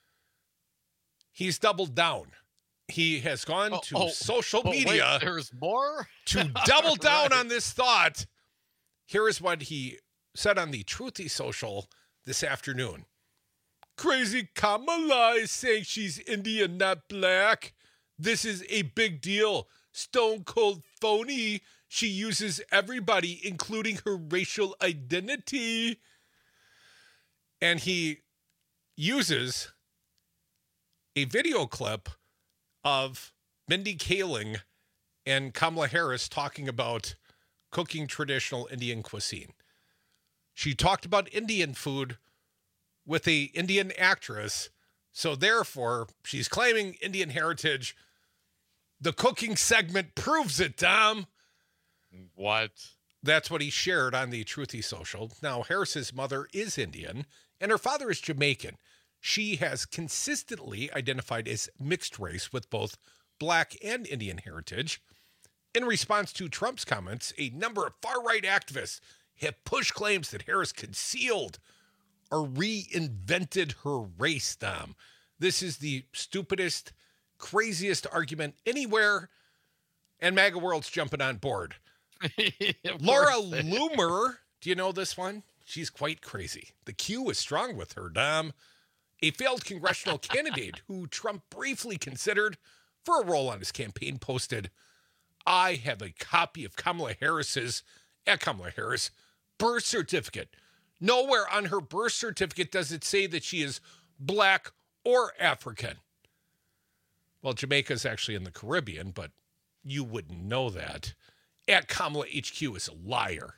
he's doubled down. He has gone Oh, to oh, social but wait, media there's more? to double down Right. on this thought. Here is what he said on the Truthy Social this afternoon. Crazy Kamala is saying she's Indian, not black. This is a big deal. Stone cold phony. She uses everybody, including her racial identity. And he uses a video clip of Mindy Kaling and Kamala Harris talking about cooking traditional Indian cuisine. She talked about Indian food with a Indian actress, so therefore she's claiming Indian heritage. The cooking segment proves it, Tom. What? That's what he shared on the Truthy Social. Now, Harris's mother is Indian, and her father is Jamaican. She has consistently identified as mixed race with both black and Indian heritage. In response to Trump's comments, a number of far-right activists have pushed claims that Harris concealed or reinvented her race, Tom. This is the stupidest, craziest argument anywhere, and MAGA World's jumping on board. Laura Loomer, do you know this one? She's quite crazy. The Q is strong with her, Dom. A failed congressional candidate who Trump briefly considered for a role on his campaign posted, I have a copy of Kamala Harris's, at Kamala Harris, birth certificate. Nowhere on her birth certificate does it say that she is black or African. Well, Jamaica is actually in the Caribbean, but you wouldn't know that. At Kamala H Q is a liar.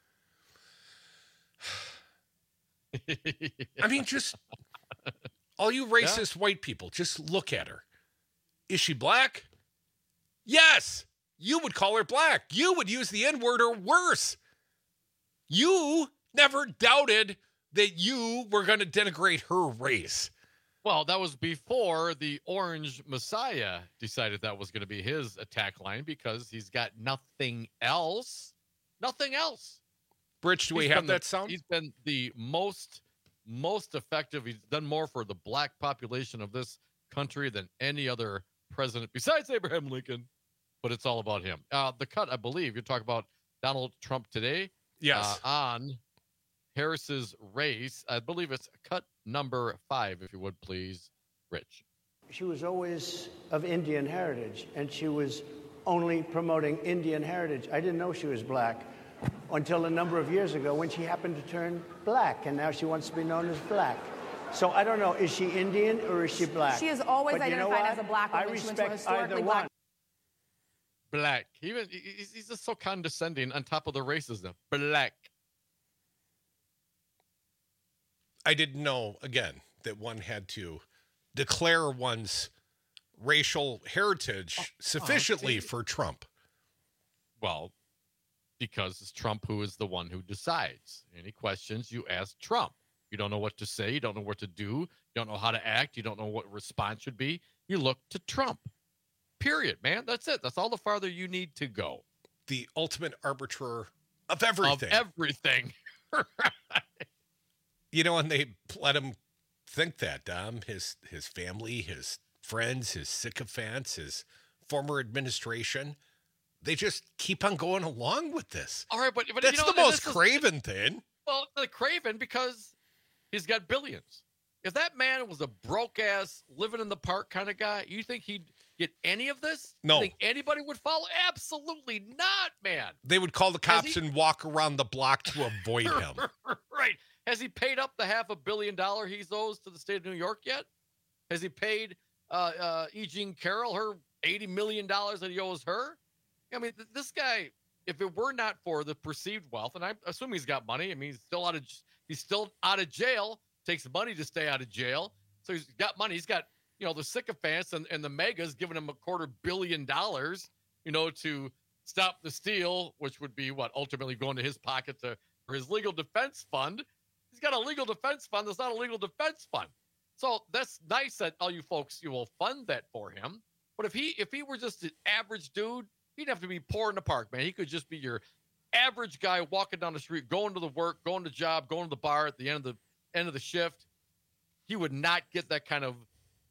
I mean, just all you racist yeah. white people, just look at her. Is she black? Yes. You would call her black. You would use the N-word or worse. You never doubted that you were going to denigrate her race. Well, that was before the Orange Messiah decided that was going to be his attack line because he's got nothing else. Nothing else. Rich, do we He's have been that the, sound? He's been the most, most effective. He's done more for the black population of this country than any other president besides Abraham Lincoln. But it's all about him. Uh, the cut, I believe, you're talking about Donald Trump today. Yes. Uh, on Harris's race. I believe it's cut number five, if you would please, Rich. She was always of Indian heritage, and she was only promoting Indian heritage. I didn't know she was black until a number of years ago when she happened to turn black, and now she wants to be known as black. So I don't know, is she Indian or is she black? She is always But you know identified what? as a black woman. I She went to a respect historically either black one. Black. Even he's, he's just so condescending on top of the racism. Black. I didn't know, again, that one had to declare one's racial heritage Oh, sufficiently oh, for Trump. Well, because it's Trump who is the one who decides. Any questions, you ask Trump. You don't know what to say. You don't know what to do. You don't know how to act. You don't know what response should be. You look to Trump. Period, man. That's it. That's all the farther you need to go. The ultimate arbiter of everything. Of everything. You know, and they let him think that, Dom. His his family, his friends, his sycophants, his former administration, they just keep on going along with this. All right, but, but that's you know, the most this is- craven thing. Well, the craven because he's got billions. If that man was a broke ass, living in the park kind of guy, you think he'd get any of this? No. You think anybody would follow? Absolutely not, man. They would call the cops he- and walk around the block to avoid him. Right. Has he paid up the half a billion dollar he owes to the state of New York yet? Has he paid uh, uh, E. Jean Carroll her eighty million dollars that he owes her? I mean, th- this guy, if it were not for the perceived wealth, and I assume he's got money. I mean, he's still out of he's still out of jail. Takes money to stay out of jail. So he's got money. He's got, you know, the sycophants and, and the megas giving him a quarter billion dollars, you know, to stop the steal, which would be what ultimately going to his pocket to for his legal defense fund. He's got a legal defense fund that's not a legal defense fund. So that's nice that all you folks, you will fund that for him. But if he if he were just an average dude, he'd have to be poor in the park, man. He could just be your average guy walking down the street, going to the work, going to job, going to the bar at the end of the end of the shift. He would not get that kind of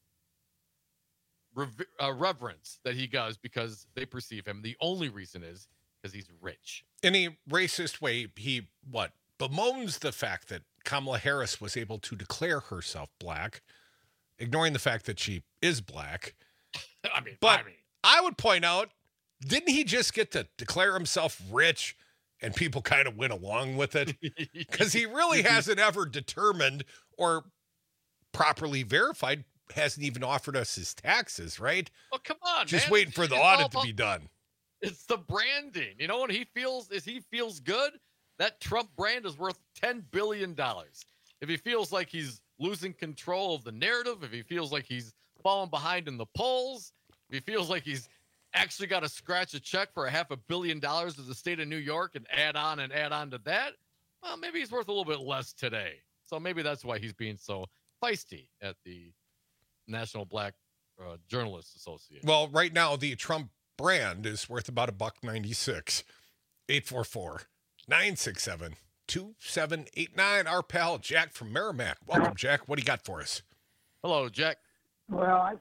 rev- uh, reverence that he does because they perceive him. The only reason is because he's rich. In a racist way, he, what, bemoans the fact that Kamala Harris was able to declare herself black, ignoring the fact that she is black. I mean, but I mean, I would point out, didn't he just get to declare himself rich and people kind of went along with it? Because he really hasn't ever determined or properly verified, hasn't even offered us his taxes, right? Well, come on, Just man. waiting It's- for the it's all audit to about- be done. It's the branding. You know what he feels is he feels good. That Trump brand is worth ten billion dollars. If he feels like he's losing control of the narrative, if he feels like he's falling behind in the polls, if he feels like he's actually got to scratch a check for a half a billion dollars to the state of New York and add on and add on to that, well, maybe he's worth a little bit less today. So maybe that's why he's being so feisty at the National Black uh, Journalists Association. Well, right now, the Trump brand is worth about a buck ninety-six. eight four four, nine six seven, two seven eight nine. Our pal Jack from Merrimack. Welcome, Jack. What do you got for us? Hello, Jack. Well, I,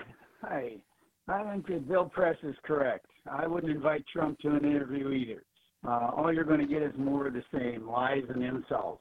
hi. I think that Bill Press is correct. I wouldn't invite Trump to an interview either. Uh, all you're going to get is more of the same, lies and insults.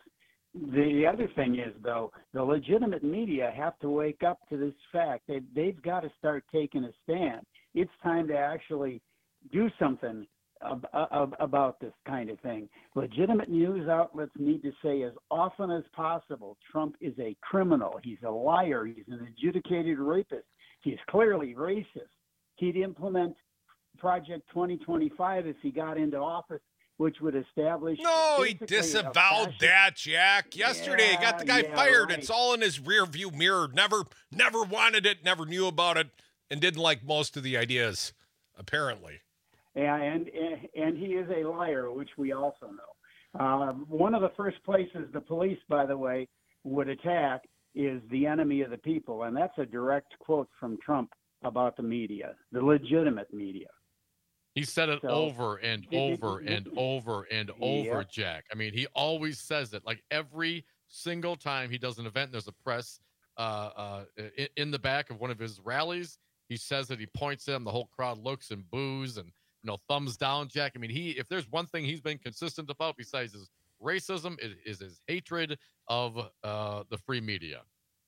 The other thing is, though, the legitimate media have to wake up to this fact. They, they've got to start taking a stand. It's time to actually do something ab- ab- about this kind of thing. Legitimate news outlets need to say as often as possible, Trump is a criminal. He's a liar. He's an adjudicated rapist. He's clearly racist. He'd implement Project twenty twenty-five if he got into office, which would establish. No, he basically a disavowed fascist- that, Jack. Yesterday, Yeah, got the guy yeah, fired. right. It's all in his rear view mirror. Never, never wanted it, never knew about it, and didn't like most of the ideas, apparently. Yeah, and, and and he is a liar, which we also know. Uh, one of the first places the police, by the way, would attack is the enemy of the people, and that's a direct quote from Trump about the media, the legitimate media. He said it So- over and over and over and over, Yep. Jack. I mean, he always says it. Like every single time he does an event, there's a press uh, uh, in, in the back of one of his rallies. He says it. He points at him. The whole crowd looks and boos and you know thumbs down, Jack. I mean, he if there's one thing he's been consistent about besides his racism, it is his hatred of uh, the free media.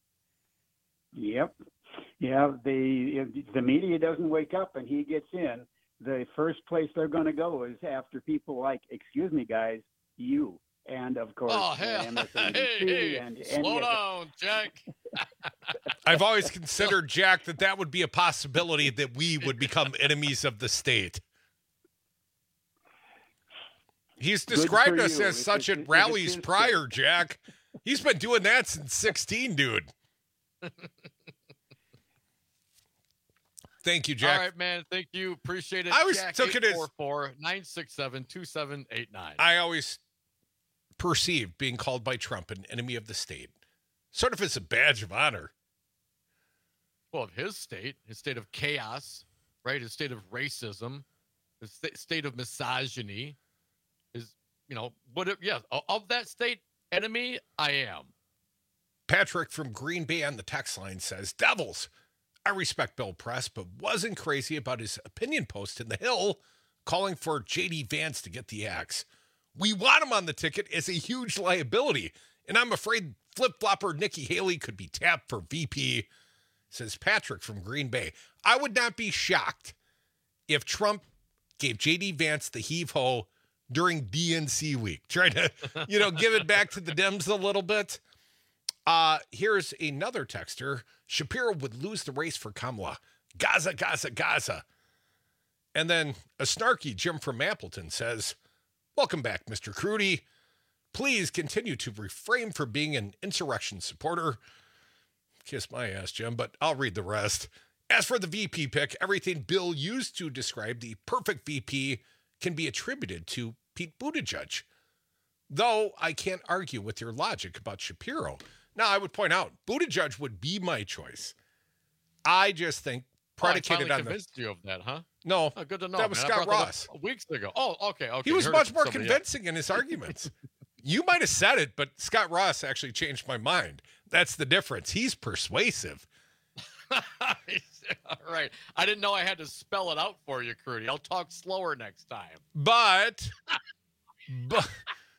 Yep. Yeah, the if the media doesn't wake up and he gets in, the first place they're going to go is after people like, excuse me, guys, you. And, of course, Oh, hell. M S N B C Hey, hey, and, and slow yeah, down, Jack. I've always considered, Jack, that that would be a possibility that we would become enemies of the state. He's Good described for us you. as If such it's- at if rallies it's- prior, Jack. He's been doing that since sixteen, dude. Thank you, Jack. All right, man. Thank you. Appreciate it. I always Jack, took it as- eight four four, nine six seven, two seven eight nine. I always perceived being called by Trump an enemy of the state, sort of as a badge of honor. Well, of his state, his state of chaos, right? His state of racism, his st- state of misogyny, his, you know, what? It, yeah, of that state, enemy, I am. Patrick from Green Bay on the text line says, Devils, I respect Bill Press, but wasn't crazy about his opinion post in The Hill calling for J D Vance to get the axe. We want him on the ticket as a huge liability, and I'm afraid flip-flopper Nikki Haley could be tapped for V P, says Patrick from Green Bay. I would not be shocked if Trump gave J D Vance the heave-ho during D N C week, trying to, you know, give it back to the Dems a little bit. Uh, here's another texter. Shapiro would lose the race for Kamala. Gaza, Gaza, Gaza. And then a snarky Jim from Appleton says, welcome back, Mister Crudy. Please continue to refrain from being an insurrection supporter. Kiss my ass, Jim, but I'll read the rest. As for the V P pick, everything Bill used to describe the perfect V P can be attributed to Pete Buttigieg. Though I can't argue with your logic about Shapiro. Now, I would point out, Buttigieg would be my choice. I just think predicated oh, I on the... convinced you of that, huh? No, oh, good to know. That was man. Scott Ross. Weeks ago. Oh, okay, okay. He was Heard much more somebody, convincing yeah. in his arguments. You might have said it, but Scott Ross actually changed my mind. That's the difference. He's persuasive. All right. I didn't know I had to spell it out for you, Crudy. I'll talk slower next time. But, but,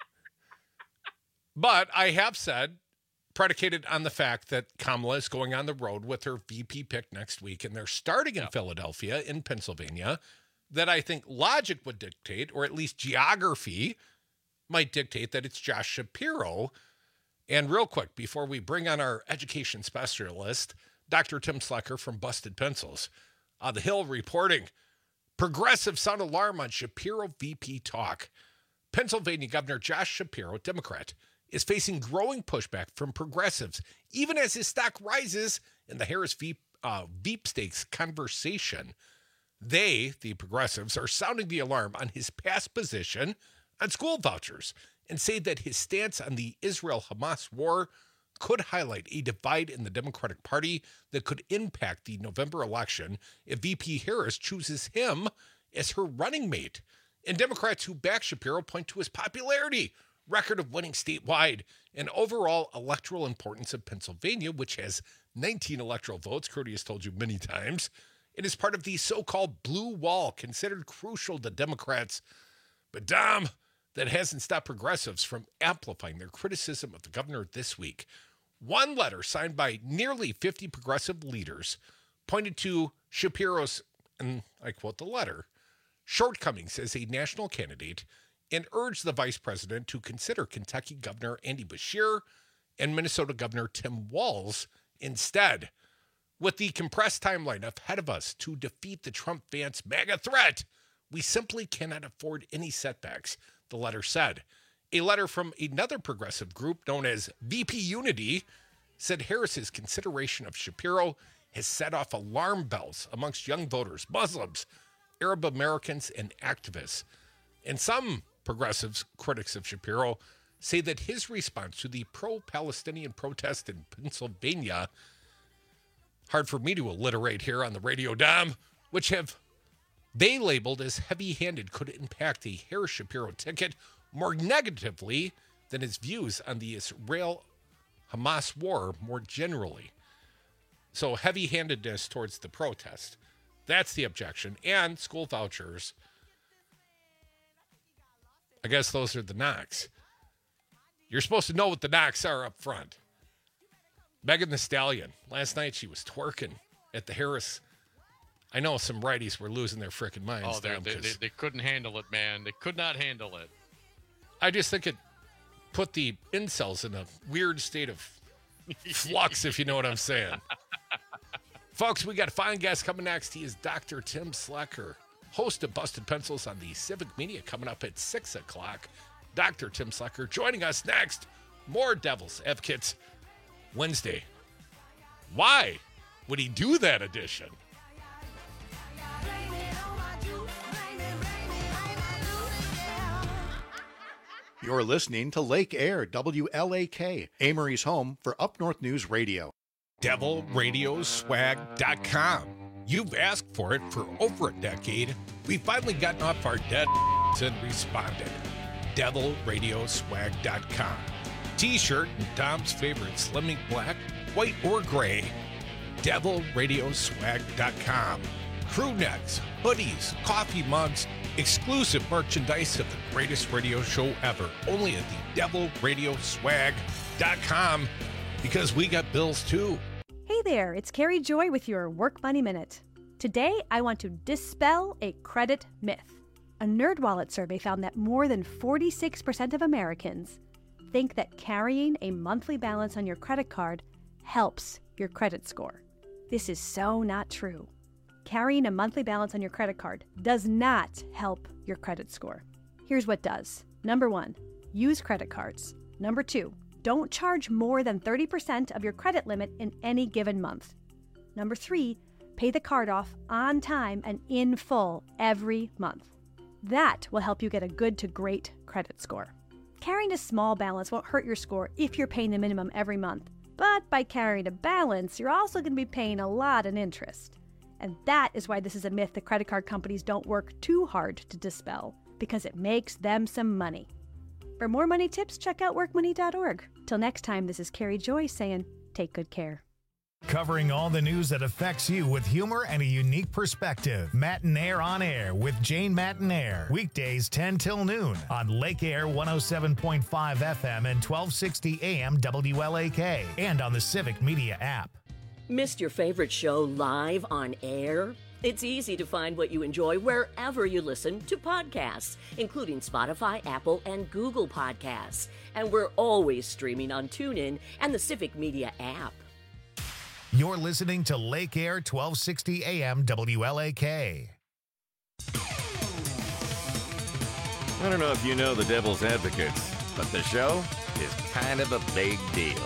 but I have said, predicated on the fact that Kamala is going on the road with her V P pick next week, and they're starting in yeah. Philadelphia, in Pennsylvania, that I think logic would dictate, or at least geography might dictate, that it's Josh Shapiro. And real quick, before we bring on our education specialist, Doctor Tim Slecker from Busted Pencils, on the Hill reporting, progressive sound alarm on Shapiro V P talk. Pennsylvania Governor Josh Shapiro, Democrat, is facing growing pushback from progressives, even as his stock rises in the Harris Veep, uh, Veep Stakes conversation. They, the progressives, are sounding the alarm on his past position on school vouchers and say that his stance on the Israel-Hamas war could highlight a divide in the Democratic Party that could impact the November election if V P Harris chooses him as her running mate. And Democrats who back Shapiro point to his popularity, record of winning statewide, and overall electoral importance of Pennsylvania, which has nineteen electoral votes, Crudy has told you many times. It is part of the so-called blue wall, considered crucial to Democrats. But Dom, that hasn't stopped progressives from amplifying their criticism of the governor this week. One letter signed by nearly fifty progressive leaders pointed to Shapiro's, and I quote the letter, shortcomings as a national candidate, and urged the vice president to consider Kentucky Governor Andy Beshear and Minnesota Governor Tim Walz instead. With the compressed timeline ahead of us to defeat the Trump-Vance MAGA threat, we simply cannot afford any setbacks, the letter said. A letter from another progressive group known as V P Unity said Harris's consideration of Shapiro has set off alarm bells amongst young voters, Muslims, Arab Americans, and activists. And some progressives, critics of Shapiro, say that his response to the pro-Palestinian protest in Pennsylvania, hard for me to alliterate here on the radio, Dom, which have they labeled as heavy-handed, could impact the Harris-Shapiro ticket more negatively than his views on the Israel-Hamas war more generally. So heavy-handedness towards the protest. That's the objection. And school vouchers. I guess those are the knocks. You're supposed to know what the knocks are up front. Megan Thee Stallion. Last night she was twerking at the Harris. I know some righties were losing their freaking minds. Oh, they, they, they couldn't handle it, man. They could not handle it. I just think it put the incels in a weird state of flux, if you know what I'm saying. Folks, we got a fine guest coming next. He is Doctor Tim Slecker, host of Busted Pencils on the Civic Media, coming up at six o'clock. Doctor Tim Slecker joining us next. More Devil's Advocates Wednesday. Why would he do that edition? You're listening to Lake Air, W L A K, Amory's home for Up North News Radio. devil radio swag dot com. You've asked for it for over a decade. We've finally gotten off our dead and responded. devil radio swag dot com. T-shirt and Dom's favorite Slimming Black, white or gray. devil radio swag dot com. Crew necks, hoodies, coffee mugs, exclusive merchandise of the greatest radio show ever. Only at the devil radio swag dot com, because we got bills too. Hey there, it's Carrie Joy with your Work Money Minute. Today, I want to dispel a credit myth. A NerdWallet survey found that more than forty-six percent of Americans think that carrying a monthly balance on your credit card helps your credit score. This is so not true. Carrying a monthly balance on your credit card does not help your credit score. Here's what does. Number one, use credit cards. Number two, don't charge more than thirty percent of your credit limit in any given month. Number three, pay the card off on time and in full every month. That will help you get a good to great credit score. Carrying a small balance won't hurt your score if you're paying the minimum every month. But by carrying a balance, you're also going to be paying a lot in interest. And that is why this is a myth the credit card companies don't work too hard to dispel, because it makes them some money. For more money tips, check out work money dot org. Till next time, this is Carrie Joy saying, take good care. Covering all the news that affects you with humor and a unique perspective. Matinaire on Air with Jane Matinaire. Weekdays ten till noon on Lake Air one oh seven point five F M and twelve sixty A M W L A K and on the Civic Media app. Missed your favorite show live on air? It's easy to find what you enjoy wherever you listen to podcasts, including Spotify, Apple, and Google Podcasts. And we're always streaming on TuneIn and the Civic Media app. You're listening to Lake Air twelve sixty A M W L A K. I don't know if you know the Devil's Advocates, but the show is kind of a big deal.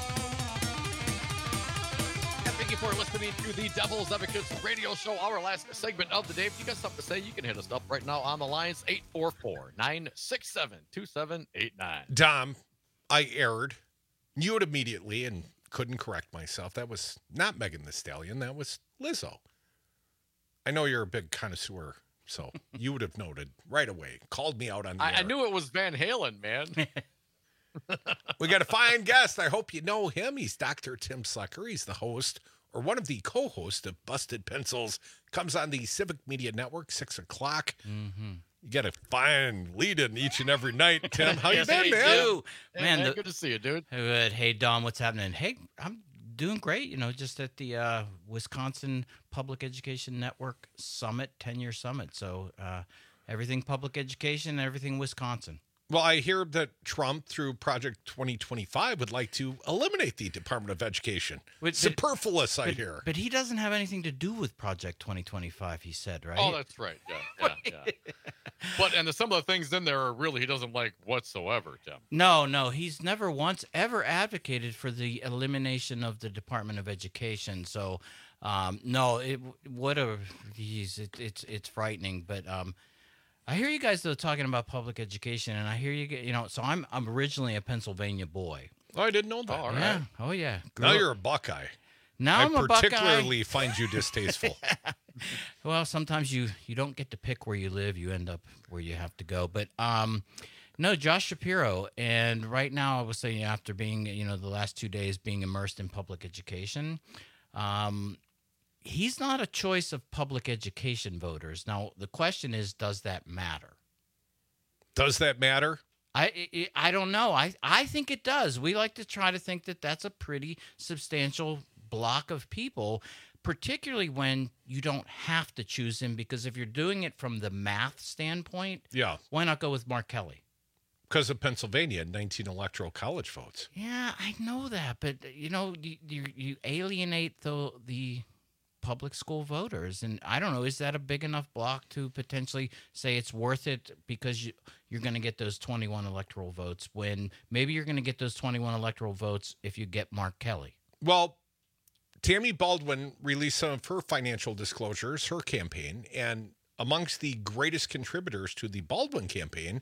Thank you for listening to the Devil's Advocates radio show, our last segment of the day. If you got something to say, you can hit us up right now on the lines, eight four four, nine six seven, two seven eight nine. Dom, I erred. Knew it immediately and couldn't correct myself. That was not Megan Thee Stallion. That was Lizzo. I know you're a big connoisseur, so you would have noted right away. Called me out on the I, air. I knew it was Van Halen, man. We got a fine guest. I hope you know him. He's Doctor Tim Sucker. He's the host, or one of the co-hosts of Busted Pencils. Comes on the Civic Media Network, six o'clock. Mm-hmm. You got a fine lead-in each and every night, Tim. How Yes, you been, I man? do. Hey, man, man, the- good to see you, dude. Good. Hey, Dom, what's happening? Hey, I'm doing great. You know, just at the uh, Wisconsin Public Education Network Summit, ten-year summit. So uh, everything public education, everything Wisconsin. Well, I hear that Trump, through Project twenty twenty-five, would like to eliminate the Department of Education. But- Superfluous, I but, hear. But he doesn't have anything to do with Project twenty twenty-five, he said, right? Oh, that's right. Yeah, yeah, yeah. But, and the, some of the things in there are really he doesn't like whatsoever, Tim. No, no, he's never once ever advocated for the elimination of the Department of Education. So, um, no, it what a geez, it, it's it's frightening. But um, I hear you guys though talking about public education, and I hear you get you know. So I'm I'm originally a Pennsylvania boy. Oh, I didn't know that. Oh, all right. Yeah. Oh, yeah. Grew Now up- you're a Buckeye. Now I I'm a Buckeye. particularly find you distasteful. Well, sometimes you you don't get to pick where you live; you end up where you have to go. But um, no, Josh Shapiro, and right now I was saying after being you know the last two days being immersed in public education, um, he's not a choice of public education voters. Now the question is, does that matter? Does that matter? I, I I don't know. I I think it does. We like to try to think that that's a pretty substantial block of people, particularly when you don't have to choose him, because if you're doing it from the math standpoint, Yeah. why not go with Mark Kelly? Because of Pennsylvania, nineteen electoral college votes. Yeah, I know that, but you know, you you, you alienate the the public school voters, and I don't know, is that a big enough block to potentially say it's worth it because you you're going to get those twenty-one electoral votes when maybe you're going to get those twenty-one electoral votes if you get Mark Kelly? Well, Tammy Baldwin released some of her financial disclosures, her campaign, and amongst the greatest contributors to the Baldwin campaign,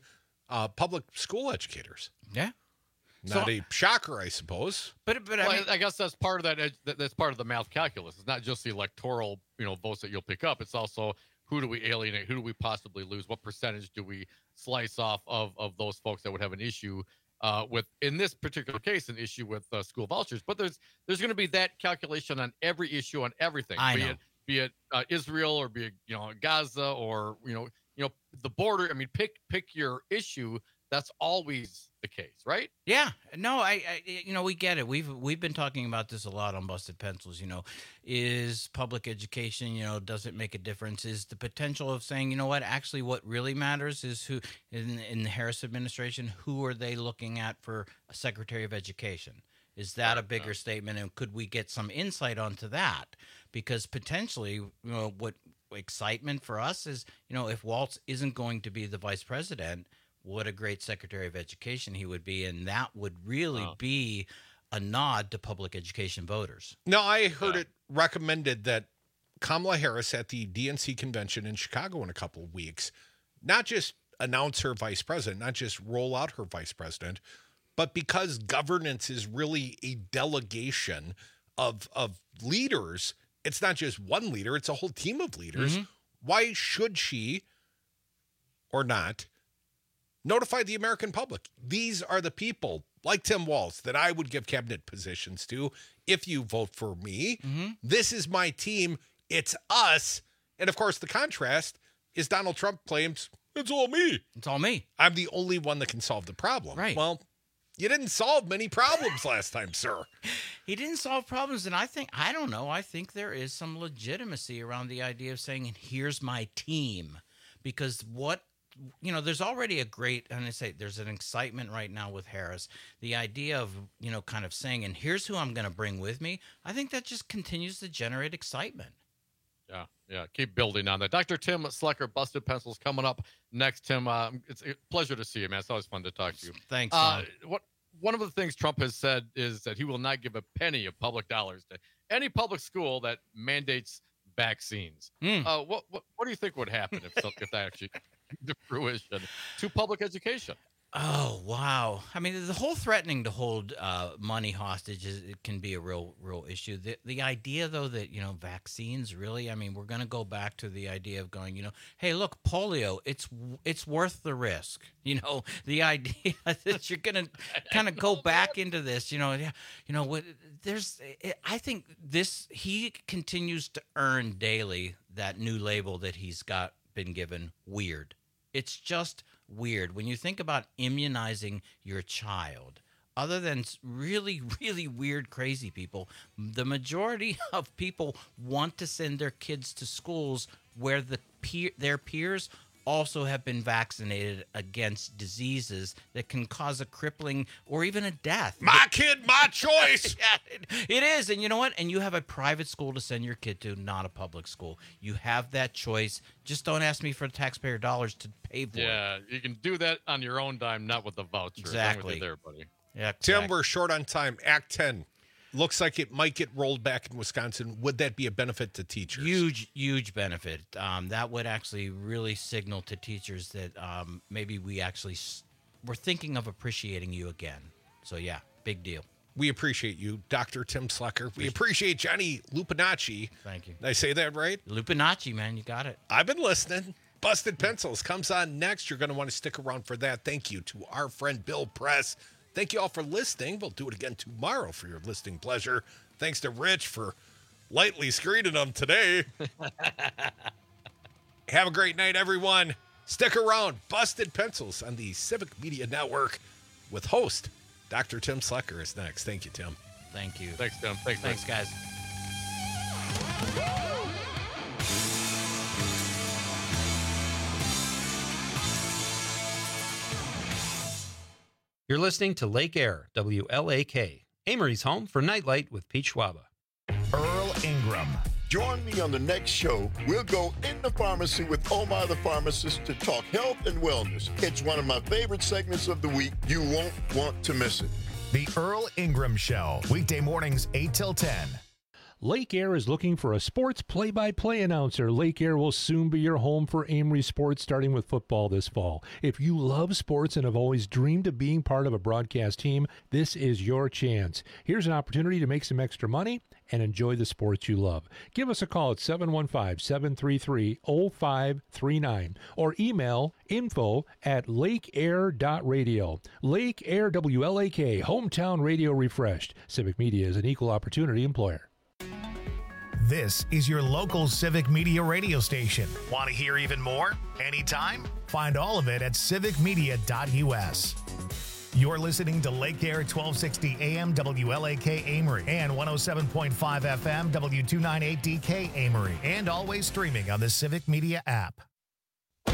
uh, public school educators. Yeah. Not So- a shocker, I suppose. But but Well, I mean, I guess that's part of that, ed- that. That's part of the math calculus. It's not just the electoral, you know, votes that you'll pick up. It's also who do we alienate? Who do we possibly lose? What percentage do we slice off of of those folks that would have an issue uh, with, in this particular case, an issue with uh, school vouchers? But there's there's going to be that calculation on every issue, on everything. I be know. it be it uh, Israel or be it, you know, Gaza or you know you know the border. I mean, pick pick your issue. That's always the case, right? Yeah, no, I, I, you know, we get it. We've we've been talking about this a lot on Busted Pencils. You know, is public education, you know, does it make a difference? Is the potential of saying, you know what, actually, what really matters is who in in the Harris administration, who are they looking at for a Secretary of Education? Is that a bigger statement, and could we get some insight onto that? Because potentially, you know, what excitement for us is, you know, if Waltz isn't going to be the vice president, what a great Secretary of Education he would be, and that would really Wow. be a nod to public education voters. No, I heard it recommended that Kamala Harris at the D N C convention in Chicago in a couple of weeks, not just announce her vice president, not just roll out her vice president, but because governance is really a delegation of of leaders, it's not just one leader, it's a whole team of leaders. Mhm. Why should she or not notify the American public? These are the people like Tim Walz that I would give cabinet positions to if you vote for me. This is my team. It's us. And of course, the contrast is Donald Trump claims it's all me. It's all me. I'm the only one that can solve the problem. Right. Well, you didn't solve many problems last time, sir. He didn't solve problems, and I think, I don't know, I think there is some legitimacy around the idea of saying, here's my team. Because what, you know, there's already a great, and I say there's an excitement right now with Harris. The idea of, you know, kind of saying, and here's who I'm going to bring with me, I think that just continues to generate excitement. Yeah, yeah. Keep building on that. Doctor Tim Slecker, Busted Pencils, coming up next. Tim, uh, it's a pleasure to see you, man. It's always fun to talk to you. Thanks. Uh, Tom. what one of the things Trump has said is that he will not give a penny of public dollars to any public school that mandates vaccines. Mm. Uh, what, what what do you think would happen if so, if that actually came to fruition to public education? Oh, wow. I mean, the whole threatening to hold uh, money hostage is, it can be a real, real issue. The, the idea, though, that, you know, vaccines really, I mean, we're going to go back to the idea of going, you know, hey, look, polio, it's it's worth the risk. You know, the idea that you're going to kind of go back into this, you know, yeah, you know, what there's, I think this, he continues to earn daily that new label that he's got been given, weird. It's just weird. When you think about immunizing your child, other than really, really weird, crazy people, the majority of people want to send their kids to schools where the peer, their peers also have been vaccinated against diseases that can cause a crippling or even a death. My kid, my choice. Yeah, it, it is. And you know what? And you have a private school to send your kid to, not a public school. You have that choice. Just don't ask me for taxpayer dollars to pay for it. Yeah, you can do that on your own dime, not with a voucher. As long as Exactly. you're there, buddy. Yeah, Tim, we're short on time. Act ten. Looks like it might get rolled back in Wisconsin. Would that be a benefit to teachers? Huge, huge benefit. Um, that would actually really signal to teachers that um, maybe we actually s- we're thinking of appreciating you again. So yeah, big deal. We appreciate you, Doctor Tim Slecker. We appreciate Johnny Lupinacci. Thank you. Did I say that right? Lupinacci, man, you got it. I've been listening. Busted Pencils comes on next. You're going to want to stick around for that. Thank you to our friend Bill Press. Thank you all for listening. We'll do it again tomorrow for your listening pleasure. Thanks to Rich for lightly screening them today. Have a great night, everyone. Stick around. Busted Pencils on the Civic Media Network with host Doctor Tim Slecker is next. Thank you, Tim. Thank you. Thanks, Tim. Thanks, Thanks, Rick. guys. You're listening to Lake Air, W L A K, Amory's home for Nightlight with Pete Schwaba. Earl Ingram. Join me on the next show. We'll go in the pharmacy with Omar the pharmacist to talk health and wellness. It's one of my favorite segments of the week. You won't want to miss it. The Earl Ingram Show, weekday mornings eight till ten. Lake Air is looking for a sports play-by-play announcer. Lake Air will soon be your home for Amory Sports, starting with football this fall. If you love sports and have always dreamed of being part of a broadcast team, this is your chance. Here's an opportunity to make some extra money and enjoy the sports you love. Give us a call at seven one five, seven three three, zero five three nine or email info at lakeair dot radio. Lake Air W L A K, hometown radio refreshed. Civic Media is an equal opportunity employer. This is your local Civic Media radio station. Want to hear even more? Anytime? Find all of it at civic media dot u s. You're listening to Lake Air twelve sixty A M W L A K Amory and one oh seven point five F M W two ninety-eight D K Amory, and always streaming on the Civic Media app.